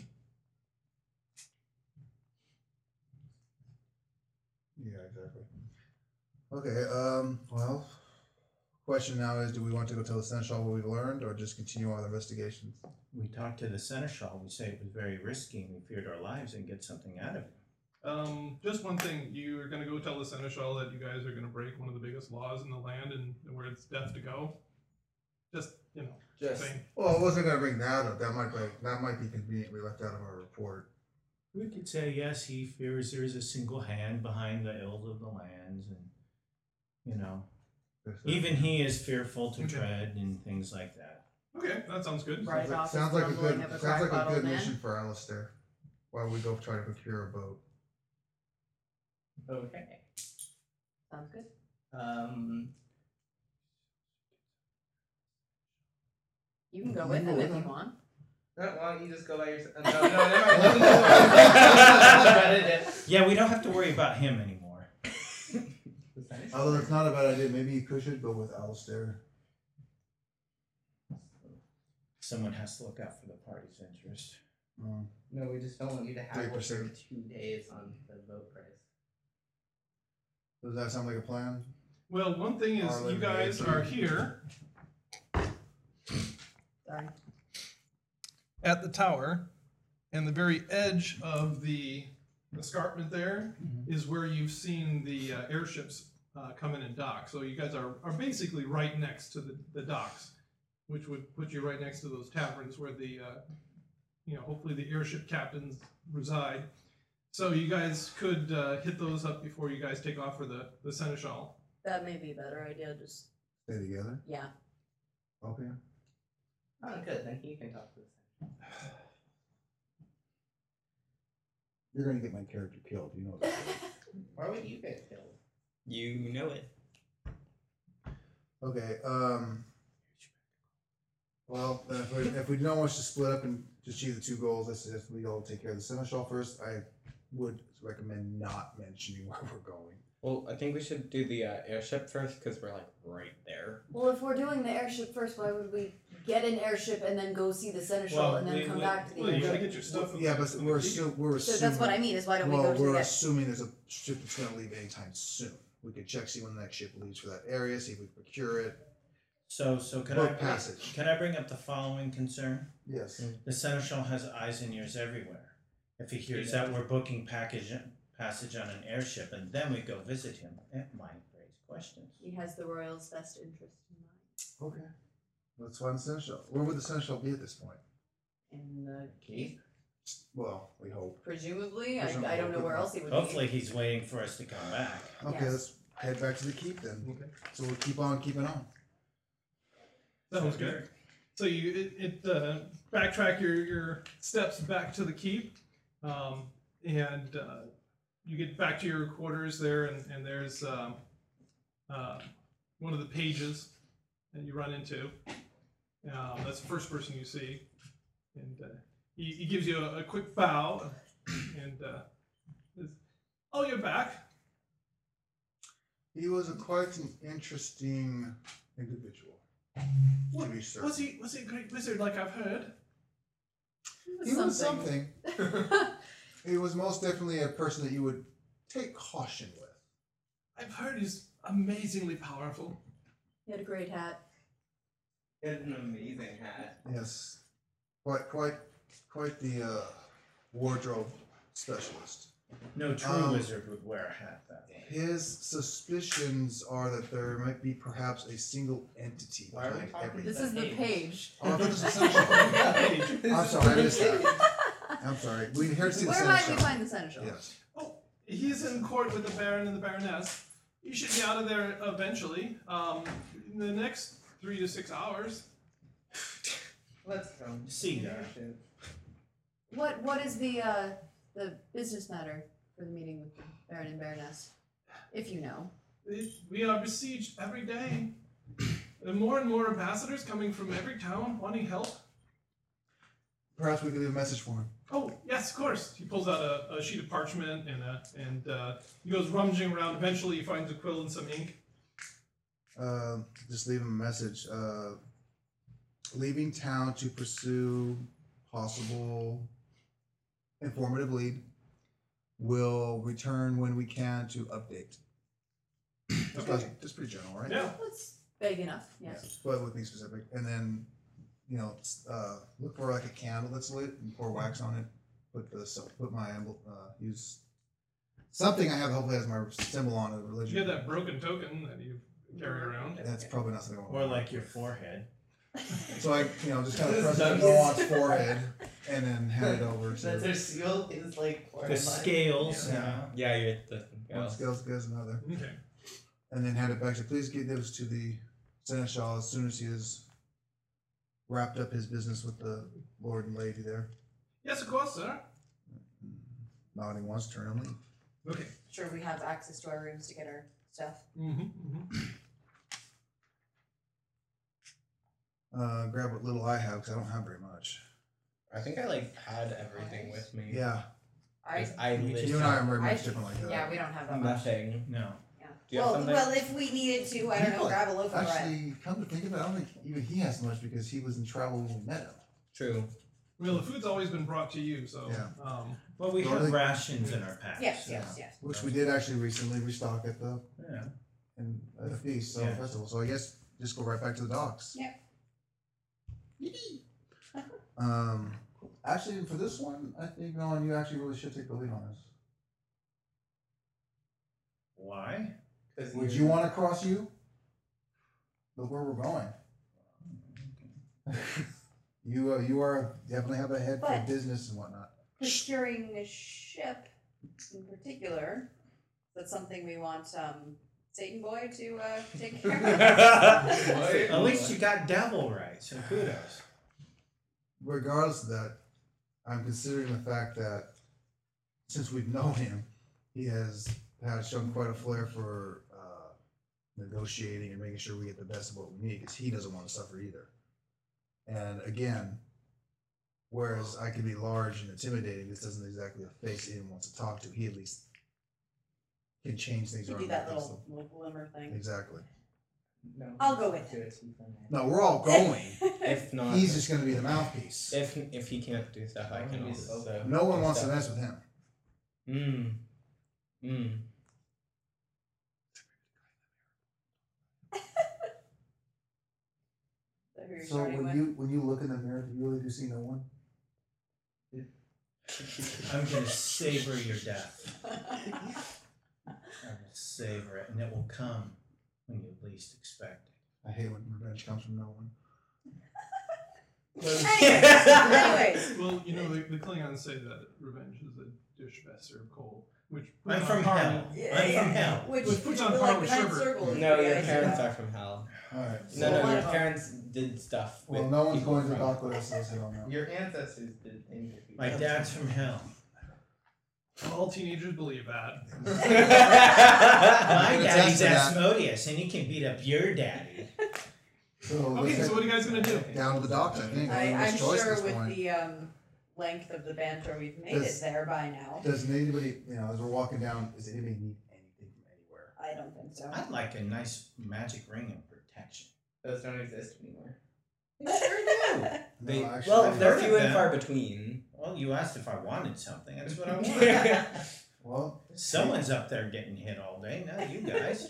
Yeah, exactly. Okay, um, well, question now is, do we want to go tell the Seneschal what we've learned, or just continue our investigations? We talked to the Seneschal. We say it was very risky and we feared our lives and get something out of it. Um, just one thing, you are going to go tell the Seneschal that you guys are going to break one of the biggest laws in the land and where it's death to go. Just, you know, Just saying. Well, I wasn't going to bring that up. That might be that might be conveniently left out of our report. We could say, yes, he fears there is a single hand behind the ills of the lands, and, you know, even he is fearful to Okay. tread and things like that. Okay, that sounds good. Right. Sounds like, off sounds his like a grumbling good of a sounds like a crack-bottle good man. mission for Alistair. While we go try to procure a boat. Okay. Sounds good. Um, You can go You with can go him with if you him. want. no, why don't you just go by yourself? No, no, never mind. Yeah, we don't have to worry about him anymore. Although it's not a bad idea, maybe you could should go with Alistair. Someone has to look out for the party's interest. Um, No, we just don't want you to have Three work for percent. two days on the vote price. does that sound like a plan? Well, one thing is, Arlen you guys Mayhew. are here Sorry. at the tower, and the very edge of the escarpment there is where you've seen the uh, airships uh, come in and dock. So you guys are, are basically right next to the, the docks, which would put you right next to those taverns where the, uh, you know, hopefully the airship captains reside. So you guys could uh, hit those up before you guys take off for the, the Seneschal. That may be a better idea. Just Stay together. yeah. Okay. Oh, good. Then you can talk to us. You're gonna get my character killed. You know that. Why would you get killed? You know it. Okay. Um. Well, then if we, if we don't want to split up and to achieve the two goals, let's if we all take care of the Seneschal first. I would recommend not mentioning where we're going. Well, I think we should do the uh, airship first because we're like right there. Well, if we're doing the airship first, why would we get an airship and then go see the Seneschal Well, and then we- come we- back to the well, you gotta airship? get your stuff. Yeah, but we're assu- we're So assuming. that's what I mean. Is why don't we well, go to we're the assuming there's a ship that's gonna leave anytime soon. We could check see when the next ship leaves for that area, see if we can procure it. So, so can Book I passage. can I bring up the following concern? Yes. The Seneschal has eyes and ears everywhere. If he hears that we're booking package passage on an airship and then we go visit him, it might raise questions. He has the royal's best interest in mind. Okay. Let's find the Seneschal. Where would the Seneschal be at this point? In the Keep. Well, we hope. presumably, I, Presumably, I don't know where but- else he would Hopefully he's waiting for us to come back. Okay, Yes. let's head back to the keep then. Okay. So we'll keep on keeping on. Sounds good. So you it, it uh, backtrack your, your steps back to the keep, um, and uh, you get back to your quarters there, and, and there's um, uh, one of the pages that you run into. Um, that's the first person you see, and uh, he, he gives you a, a quick bow, and uh, says, "Oh, you're back." He was a quite an interesting individual. To be certain. Was he was he a great wizard like I've heard? He was something. He was most definitely a person that you would take caution with. I've heard he's amazingly powerful. He had a great hat. He had an amazing hat. Yes. Quite quite quite the uh, wardrobe specialist. No true Um, wizard would wear a hat that way. His suspicions are that there might be perhaps a single entity Why are we behind talking everything. This is the page. Oh, I thought this was Seneschal. I'm sorry, I missed that. I'm sorry. We're here to see the Where might we Seneschal. find the Seneschal? Yes. Oh, he's in court with the Baron and the Baroness. You should be out of there eventually. Um, in the next three to six hours. Let's go. See that. What What is the uh, the business matter for the meeting with the Baron and Baroness? If you know. It, we are besieged every day. There are more and more ambassadors coming from every town wanting help. Perhaps we could leave a message for him. Oh, yes, of course. He pulls out a, a sheet of parchment and a, and uh, he goes rummaging around. Eventually, he finds a quill and some ink. Uh, just leave him a message. Uh, leaving town to pursue possible informative lead. Will return when we can to update. That's, Okay. that's pretty general, right? Yeah. That's vague enough. Yes. But with me specific. And then, you know, s- uh, look for like a candle that's lit and pour wax on it. Put the so- put my emblem. Uh, use something I have hopefully has my symbol on it. Religion. You have that broken token that you carry around. That's probably not something I want. Or like your forehead. So I, you know, just kind of This press it is- on Owen's forehead and then hand it over to. That's our seal. Is like The scales. Yeah. Yeah. Yeah, you're at the. One scales goes another. Okay. And then hand it back to, please give this to the Seneschal as soon as he has wrapped up his business with the Lord and Lady there. Yes, of course, sir. Nodding once, turn and leave. Okay. Sure, we have access to our rooms to get our stuff. Mm-hmm, mm-hmm. Uh, grab what little I have because I don't have very much. I think I like had everything with me. Yeah, I. 'Cause I Me too. you and I are very I- much different like that. Yeah, we don't have that much. nothing. No. Yeah. Do you have well, something? well, if we needed to, I don't know, People- grab a loaf of bread. Actually, come to think of it, I don't think even he has much because he was in travel when we met him. True. Well, the food's always been brought to you, so. Yeah. Um, Well, we Well, have they- rations in our packs. Yes, so- yes, yes. Which we did actually recently restock at the Yeah. and a feast, so Yeah. festival. So I guess just go right back to the docks. Yep. Um, actually, for this one, I think Nolan, you actually really should take the lead on this. Why? Because Would you want to cross you? Look where we're going. you uh, you are definitely have a head for But- business and whatnot. Procuring a ship in particular, that's something we want um, Satan Boy to uh, take care of. At least you got devil right, so kudos. Regardless of that, I'm considering the fact that since we've known him, he has has shown quite a flair for uh, negotiating and making sure we get the best of what we need, because he doesn't want to suffer either. And again, whereas I can be large and intimidating, this doesn't exactly face anyone wants to talk to. He at least can change things You around. do that and make little, little glimmer thing. things- Exactly. No, I'll go with do him. it too for me. No, we're all going. If not, He's just going to be the mouthpiece. if if he can't do stuff, I I'm can gonna be also. so- No one do wants to stuff. mess with him. Mm. Mm. Is that who you're So starting when with? you when you look in the mirror, do you really do see no one? I'm gonna savor your death. I will savor it, and it will come when you least expect it. I hate when revenge comes from no one. Anyways, anyways, Well, you know, the, the Klingons say that revenge is a dish best served cold, which I'm puts from on par hell. with- Yeah, I'm yeah. from hell. Which, Which puts on like par the with ninth Sherbert. circle is No, the your guys parents who- are from hell. All right. No, no, one your of them. parents did stuff. Well, with no one's people going to from- dock with us, so I don't know. Your ancestors did things with you. My dad's from hell. All teenagers believe that. My can daddy's attest to that. Asmodeus, and he can beat up your daddy. So Okay, let's so head what are you guys gonna do? down to the docks, I think. I, Only I'm much choice at sure this with point. the um, length of the banter we've made Does- it there by now. Does anybody, you know, as we're walking down, does anybody need anything from anywhere? I don't think so. I'd like a nice magic ring of protection. Those don't exist anymore. They sure do. They, No, actually, well, I've they're heard few of and them. far between. Well, you asked if I wanted something. That's what I want. well, Someone's up there getting hit all day, not you guys.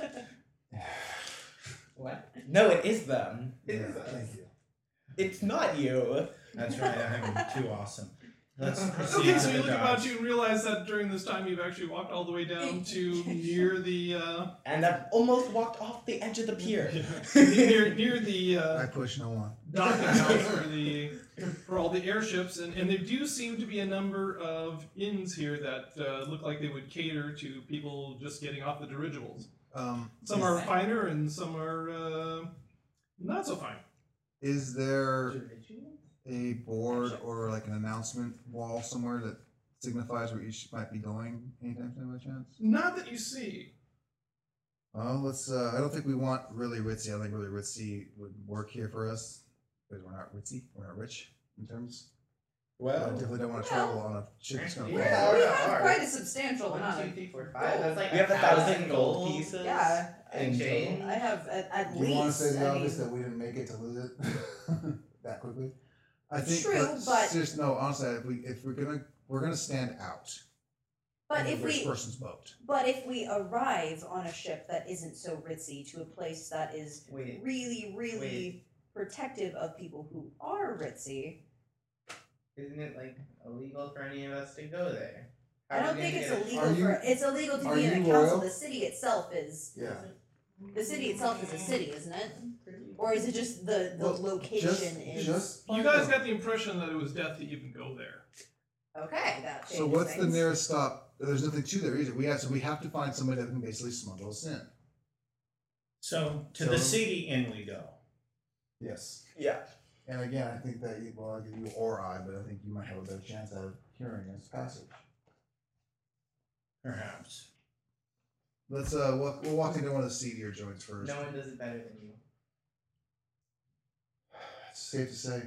What? No, it is them. It yeah, is us. thank you. It's not you. That's right, I'm too awesome. Let's proceed Okay, to so the you look about docks. you and realize that during this time you've actually walked all the way down to near the uh, And I've almost walked off the edge of the pier. near near the I uh, push no one. docking house for the for all the airships, and, and there do seem to be a number of inns here that uh, look like they would cater to people just getting off the dirigibles. Um, Some are finer and some are uh, not so fine. is there Dirigible? a board or like an announcement wall somewhere that signifies where each might be going anytime soon by chance? Not that you see. Well, let's. Uh, I don't think we want really ritzy. I think really ritzy would work here for us because we're not ritzy. We're not rich in terms. I Well, definitely don't want to travel on a ship that's going to Yeah. fall. we Yeah. have Alright. quite a substantial One, amount two, of. three, four, five. That's like we have a thousand gold gold pieces. Yeah. and change. I have at, at Do least. you want to say the I obvious mean, that we didn't make it to lose it that quickly? I think. True, let's but- just no. Honestly, if we if we're gonna we're gonna stand out. but in the if rich we person's boat. but if we arrive on a ship that isn't so ritzy to a place that is Wait. really really Wait. protective of people who are ritzy, Isn't it like illegal for any of us to go there? How I are don't we think gonna it's get a- illegal Are you- for it's illegal to are be in a you council. loyal? The city itself is Yeah. the city itself is a city, isn't it? Or is it just the the Well, location Just, is just. You guys got the impression that it was death to even go there. okay? That changes So what's the things. nearest stop? There's nothing to there either. We have so we have to find somebody that can basically smuggle us in. So, to So- the seedy inn we go. Yes. Yeah. And again, I think that you, well, either you or I, but I think you might have a better chance of hearing this passage. Perhaps. Let's uh, we'll, we'll walk into one of the seedier joints first. No one does it better than you. It's safe to say.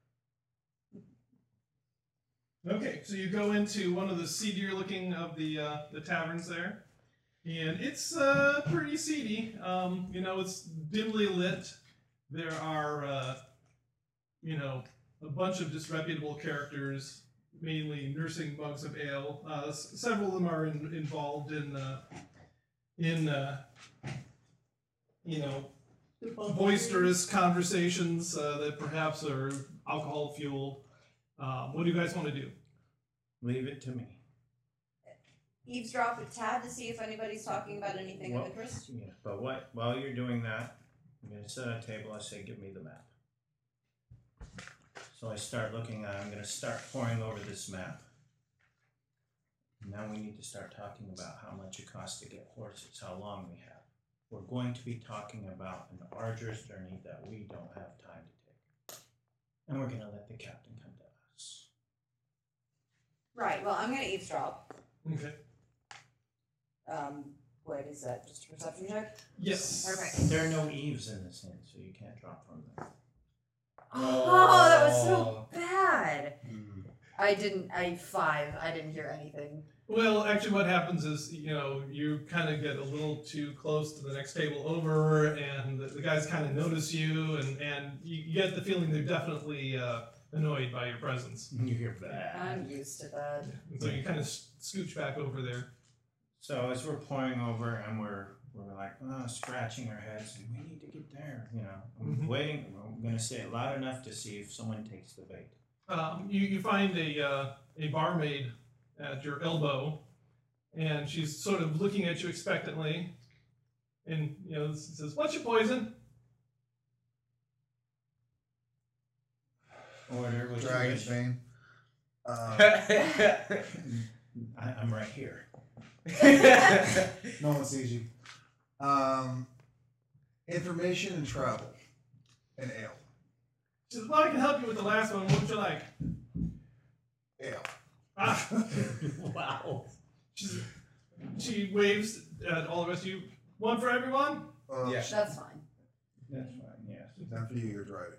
Okay, so you go into one of the seedier looking of the uh, the taverns there, and it's uh, pretty seedy. Um, you know, it's dimly lit. There are, uh, you know, a bunch of disreputable characters, mainly nursing mugs of ale. Uh, s- several of them are in, involved in uh, in uh, you know, boisterous conversations uh, that perhaps are alcohol fueled. Um, what do you guys want to do? Leave it to me. Eavesdrop a tad to see if anybody's talking about anything Well, of interest. Yeah, but what? While you're doing that, I'm gonna sit at a table. I say, "Give me the map." So I start looking at. I'm gonna start poring over this map. Now we need to start talking about how much it costs to get horses, how long we have. We're going to be talking about an arduous journey that we don't have time to take, and we're gonna let the captain come to us. Right, well, I'm going to eavesdrop. Okay. Um, what is that? Just a perception check? Yes. Perfect. There are no eaves in this inn, so you can't drop from there. Oh, that was so bad. Mm. I didn't. I five. I didn't hear anything. Well, actually, what happens is, you know, you kind of get a little too close to the next table over, and the, the guys kind of notice you, and, and you, you get the feeling they're definitely uh, annoyed by your presence. You hear that. I'm used to that. And so you kind of scooch back over there. So as we're pouring over and we're we're like oh, scratching our heads, and we need to get there. You know, I'm Mhm. waiting. I'm gonna say it loud enough to see if someone takes the bait. Um, you, you find a, uh, a barmaid at your elbow, and she's sort of looking at you expectantly, and, you know, says, "What's your poison?" Order what you Dragon's wish. Bane. Um, I, I'm right here. no one sees you. Um, information and travel. And ale. She says, "Well, I can help you with the last one. What would you like?" Ale. Ah. Wow. She's, she waves at all the rest of you. One for everyone? Uh, Yeah. That's fine. That's fine. Yes. Time for you, you're driving.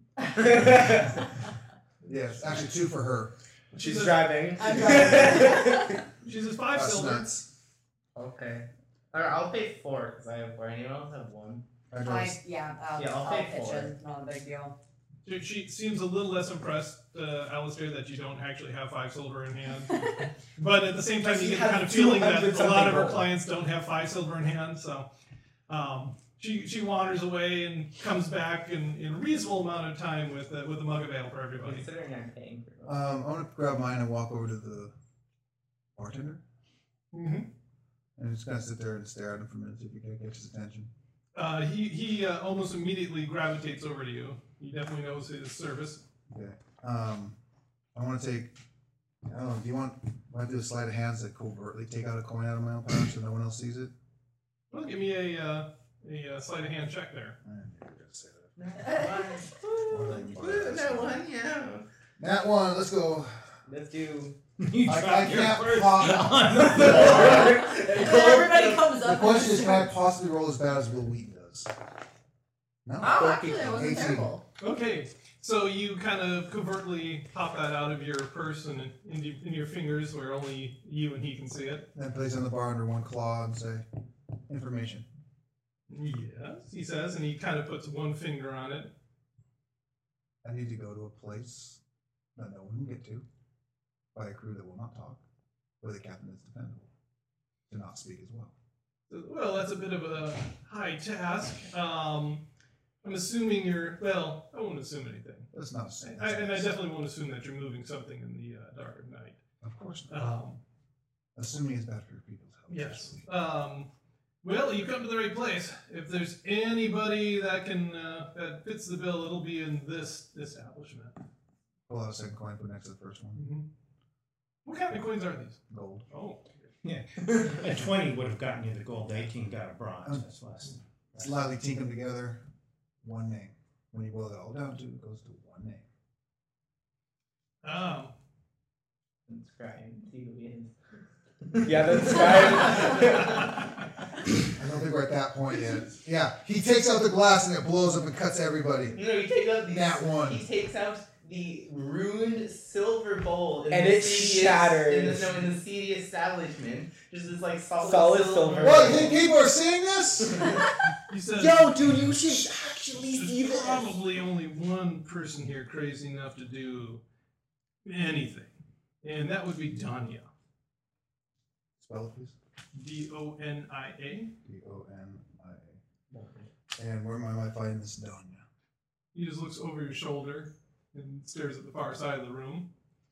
Yes, actually two for her. She She's says, driving. I'm driving. She says five That's silver. nuts. Okay. Alright, I'll pay four because I have four. Anyone else have one? I I, drove. yeah, I'll, Yeah, I'll I'll, pay pitch for in. Not a big deal. She, she seems a little less impressed, uh, Alistair, that you don't actually have five silver in hand. But at the same time, you You get the have kind of feeling that two hundred a lot of her something clients don't have five silver in hand. So um, she she wanders away and comes back in, in a reasonable amount of time with uh, with a mug of ale for everybody. Considering I'm paying for it. Um, I'm gonna grab mine and walk over to the bartender Mm-hmm. and just kind of sit there and stare at him for a minute, see if he can catch his attention. Uh, he he uh, almost immediately gravitates over to you. He definitely knows his service. Okay. Um, I want to take. I don't know. Do you want? I do a sleight of hands that covertly take out a coin out of my own pouch so no one else sees it. Well, give me a uh, a uh, sleight of hand check there. I knew you were gonna say that. More than Woo, that one, yeah. That one. Let's go. Let's do. You I, drop I your can't purse pop. on the floor. And everybody comes The up. question is, can I possibly roll as bad as Will Wheaton does? No. Oh, actually, it wasn't eighteen. terrible. Okay, so you kind of covertly pop that out of your purse and into in your fingers where only you and he can see it. Then place on the bar under one claw and say, information. Yes, he says, and he kind of puts one finger on it. I need to go to a place that no one can get to by a crew that will not talk, where the captain is dependable to not speak as well. Well, that's a bit of a high task. Um, I'm assuming you're, well, I won't assume anything. That's not a sin. I, and I definitely won't assume that you're moving something in the uh, dark of night. Of course not. Um, Assuming it's bad for your people's health. yes. actually. Um, well, you come to the right place. If there's anybody that can, uh, that fits the bill, it'll be in this establishment. Pull out a second coin, put next to the first one. Mm-hmm. What kind of coins are these? Gold. Oh. Yeah. A twenty would have gotten you the gold. eighteen got a bronze. That's less. Slightly tink them together. One name. When you boil it all down to, it goes to one name. Um, Subscribe. See who he is. Yeah, that's right. I don't think we're at that point yet. Yeah, he takes out the glass and it blows up and cuts everybody. No, he takes out the Nat one. He takes out the ruined silver bowl in And the it seedy- shatters. In the, no, in the seedy establishment. Just this like solid, Solid silver. silver. What? You think people are seeing this? he says, Yo, dude, you should actually see there's this. probably only one person here crazy enough to do anything, and that would be Danya. Spell it, please. D O N I A. D O N I A. And where am I fighting this done? He just looks over your shoulder and stares at the far side of the room.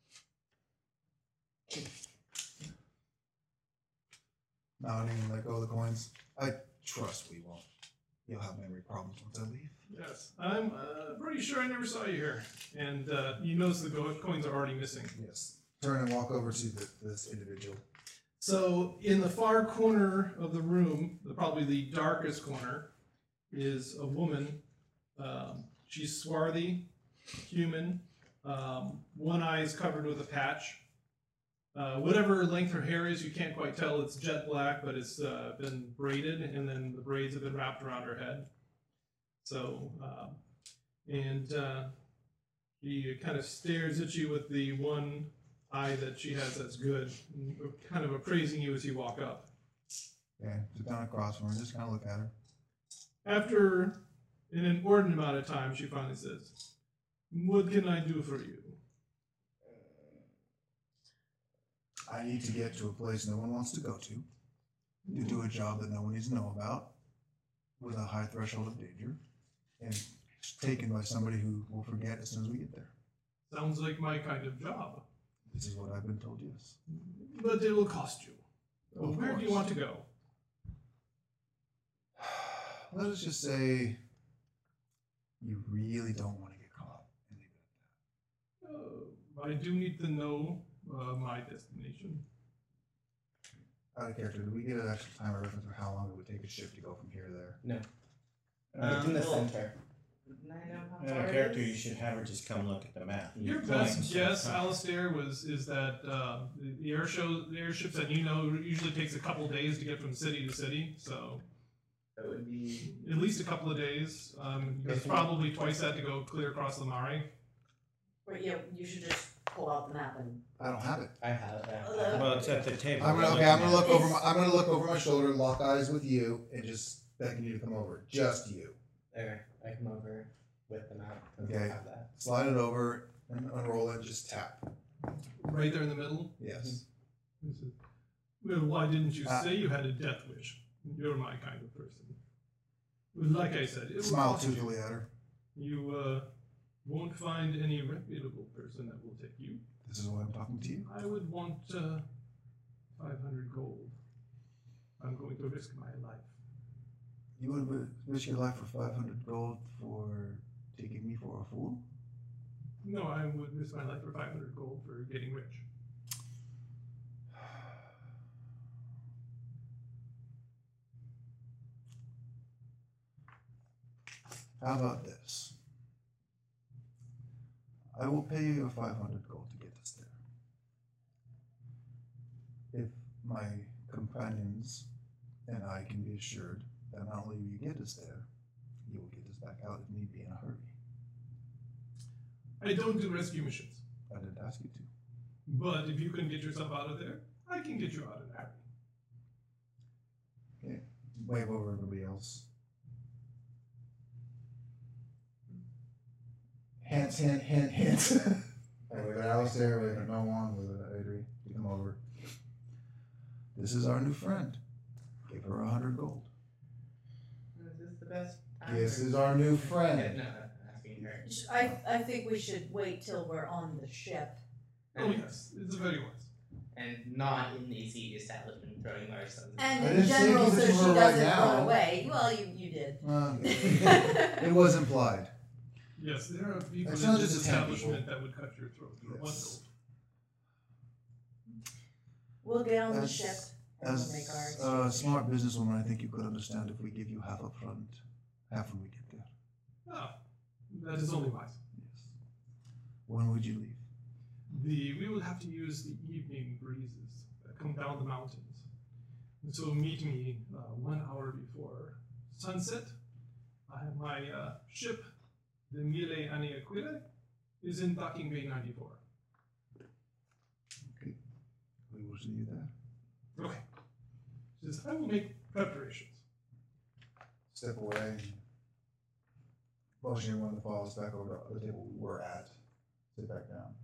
Not even let go of the coins. I trust we won't. You'll have memory problems once I leave. Yes, I'm uh, pretty sure I never saw you here. And uh, you notice the go- coins are already missing. Yes. Turn and walk over to the, this individual. So in the far corner of the room, the, probably the darkest corner, is a woman. Um, she's swarthy, human. Um, one eye is covered with a patch. Uh, whatever length her hair is, you can't quite tell. It's jet black, but it's uh, been braided, and then the braids have been wrapped around her head. So, um, and uh, she kind of stares at you with the one eye that she has that's good, and kind of appraising you as you walk up. Okay, sit down across from her and just kind of look at her. After an inordinate amount of time, she finally says, "What can I do for you?" I need to get to a place no one wants to go to, to do a job that no one needs to know about, with a high threshold of danger, and taken by somebody who will forget as soon as we get there. Sounds like my kind of job. This is what I've been told, yes. But it will cost you. Well, Of where do you course. want to go? Let us just say you really don't want to get caught. And leave it at Uh, I do need to know uh, my destination. that. Out of character, do we get an actual time or reference for how long it would take a ship to go from here to there? No. Uh, it's in the well, center. I know how In far a it character, is. you should have her just come look at the map. Your You're best going guess, so- Alistair, was is that uh, the, the air show, the airships that you know usually takes a couple days to get from city to city. So That would be. at least a couple of days. Um, it's probably twice that to go clear across the Mare. Wait, yeah, you should just pull out the map and. I don't have it. I have that. Hello? Well, it's at the table. I'm gonna We're okay. I'm gonna looking look at over. My, I'm gonna look over my shoulder and lock eyes with you, and just beckon you to come over. Just you. Okay, I come over with the map. Okay. I have that. Slide it over and unroll it. Just tap. Right there in the middle. Yes. He says, "Well, why didn't you Uh, say you had a death wish? You're my kind of person." Well, like I said, it will Smile cost you. toothfully at her. You uh, won't find any reputable person that will take you. This is why I'm talking to you. I would want uh, five hundred gold. I'm going to risk my life. You would ri- risk your life for five hundred gold for taking me for a fool? No, I would risk my life for five hundred gold for getting rich. How about this? I will pay you five hundred gold to get us there. If my companions and I can be assured that not only will you get us there, you will get us back out if need be in a hurry. I don't do rescue missions, I didn't ask you to. but if you can get yourself out of there, I can get you out in a hurry. Okay. Wave over everybody else. Hands, hand, hand, hands. I wave at Alistair, wave at Noan, wave at Adri. You come over. This is our new friend. Give her a hundred gold. Is this the best time? This for- is our new Yeah, friend. no, I'm asking her. Sh- I, I think we should wait till we're on the ship. Oh yes, it's very wise. And not in the seat establishment throwing our sons. in And I in didn't say general, give it so to she her right doesn't now. run away. Well, you, you did. Uh, it was implied. Yes, there are people It's in not this just a ten establishment that would cut your throat for one Yes. gold. We'll get on the As- ship and we'll As make our a exchange. smart businesswoman, I think you could understand if we give you half up front, half when we get there. Ah, that is only wise. Yes. When would you leave? The we will have to use the evening breezes that come down the mountains. And so meet me uh, one hour before sunset. I have my uh, ship, the Mille Aniaquile, is in docking bay ninety-four. Okay. We will see you there. Okay. She says, I will make preparations. Step away. Motion everyone to follow us back over to the table we were at. Sit back down.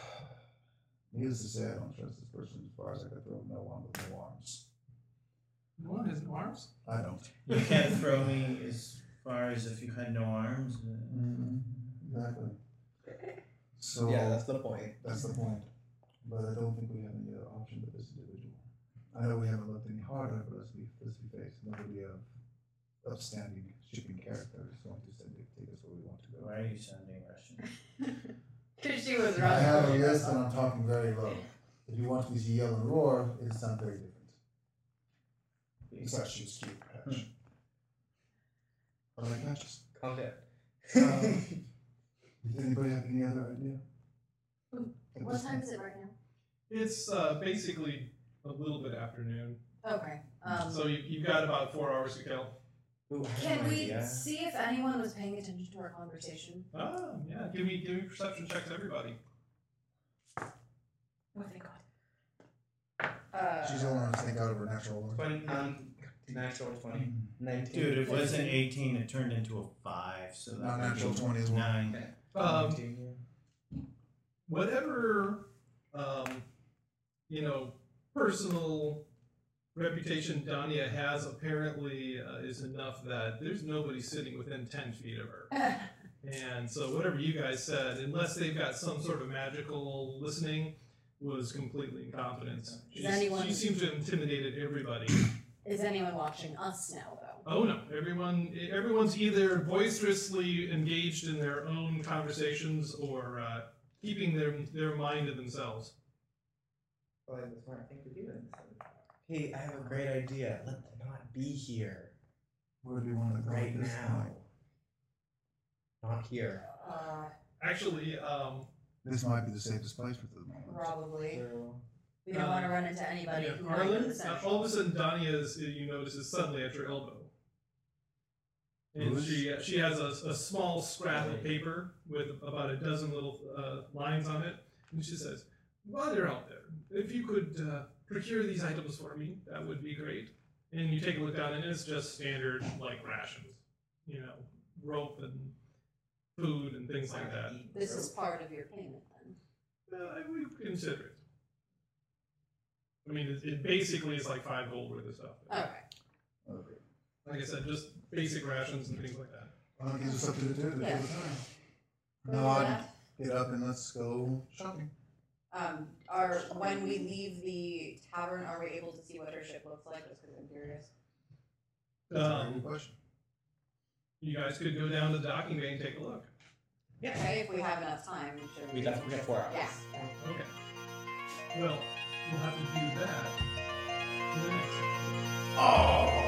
Needless to say, I don't trust this person as far as I could throw no one with no arms. No one has no arms? I don't. You can't throw me as far as if you had no arms. Mm-hmm. Exactly. So Yeah, that's the point. That's the point. But I don't think we have any other option but this individual. I know we haven't looked any harder, but let's be let's be faced. Nobody of upstanding shipping character is going to send it, take us where we want to go. Why are you sounding Russian? Because she was I running. have a list and I'm talking very low. If you want me to yell and roar, it sounds very different. Besides, she was cute, Patch. I like Patches. Calm down. Um, does anybody have any other idea? At What this time point? is it right now? It's uh, basically a little bit afternoon. Okay. Um, So you, you've got about four hours to kill. Ooh, I have can an we idea. see if anyone was paying attention to our conversation? Ah, yeah. Give me give me perception checks, everybody. Oh, thank God. Uh, She's only to think out of her natural one. twenty, um, natural twenty. nineteen. Dude, it wasn't eighteen, it turned into a five, so that Not would natural be twenty as well. nine. Um, nineteen, yeah. whatever, um, you know, personal reputation Dania has apparently uh, is enough that there's nobody sitting within ten feet of her. And so whatever you guys said, unless they've got some sort of magical listening, was completely incompetent. She, anyone- she seems to have intimidated everybody. Is anyone watching us now, though? Oh no, everyone everyone's either boisterously engaged in their own conversations or uh, keeping their their mind to themselves. Probably the smart thing to do in this. Hey, I have a great idea. Let them not be here Where do you want to go right at this now. point? Not here. uh, Actually, um, This might be the safest place for the moment. probably. We don't Um, want to run into anybody yeah, who might go to Arlen, the uh, Central. all of a sudden Dania is, you notice, is suddenly at your elbow. And Who is- she uh, she has a, a small scrap of paper with about a dozen little uh, lines on it. And she says, while you're out there, if you could uh, procure these items for me, that would be great. And you take a look down, and it's just standard, like, rations. You know, rope and food and things like that. This is part of your payment then. Uh, I would consider it. I mean, it, it basically is like five gold worth of stuff. Okay. Okay. Like I said, just basic rations and things like that. Well, it gives us something to do to Yeah. kill the time. Go Nod, with that. get up, and let's go shopping. Um, are when we leave the tavern, are we able to see what her ship looks like? Just because I'm curious. That's a very Um, good question. You guys could go down to the docking bay and take a look. Okay, if we have enough time. Should We got, we got four hours. Yeah. Okay. Well, we'll have to do that in the next episode.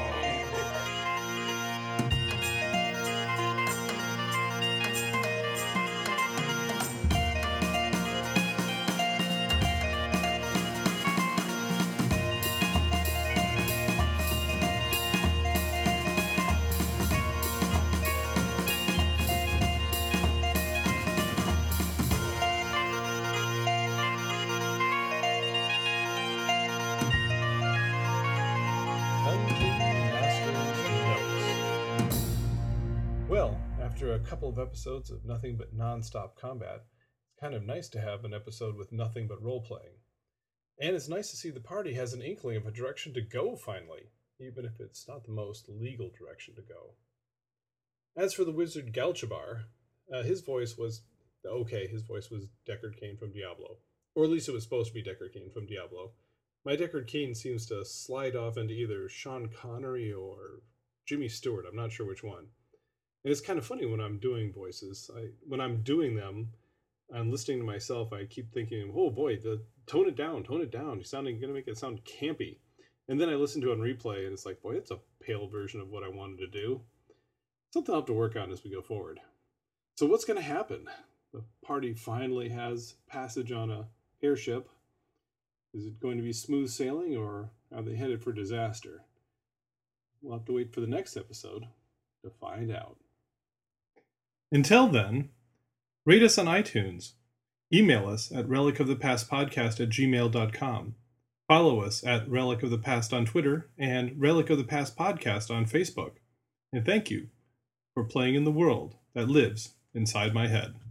Well, after a couple of episodes of nothing but non-stop combat, it's kind of nice to have an episode with nothing but role-playing. And it's nice to see the party has an inkling of a direction to go finally, even if it's not the most legal direction to go. As for the wizard Galchabar, uh, his voice was... Okay, his voice was Deckard Cain from Diablo. Or at least it was supposed to be Deckard Cain from Diablo. My Deckard Cain seems to slide off into either Sean Connery or Jimmy Stewart. I'm not sure which one. And it's kind of funny when I'm doing voices. I, when I'm doing them, I'm listening to myself, I keep thinking, oh boy, the tone it down, tone it down. You're sounding, gonna make it sound campy. And then I listen to it on replay, and it's like, boy, that's a pale version of what I wanted to do. Something I'll have to work on as we go forward. So what's going to happen? The party finally has passage on a airship. Is it going to be smooth sailing, or are they headed for disaster? We'll have to wait for the next episode to find out. Until then, rate us on iTunes. Email us at relicofthepastpodcast at gmail dot com. Follow us at Relic of the Past on Twitter and Relic of the Past Podcast on Facebook. And thank you for playing in the world that lives inside my head.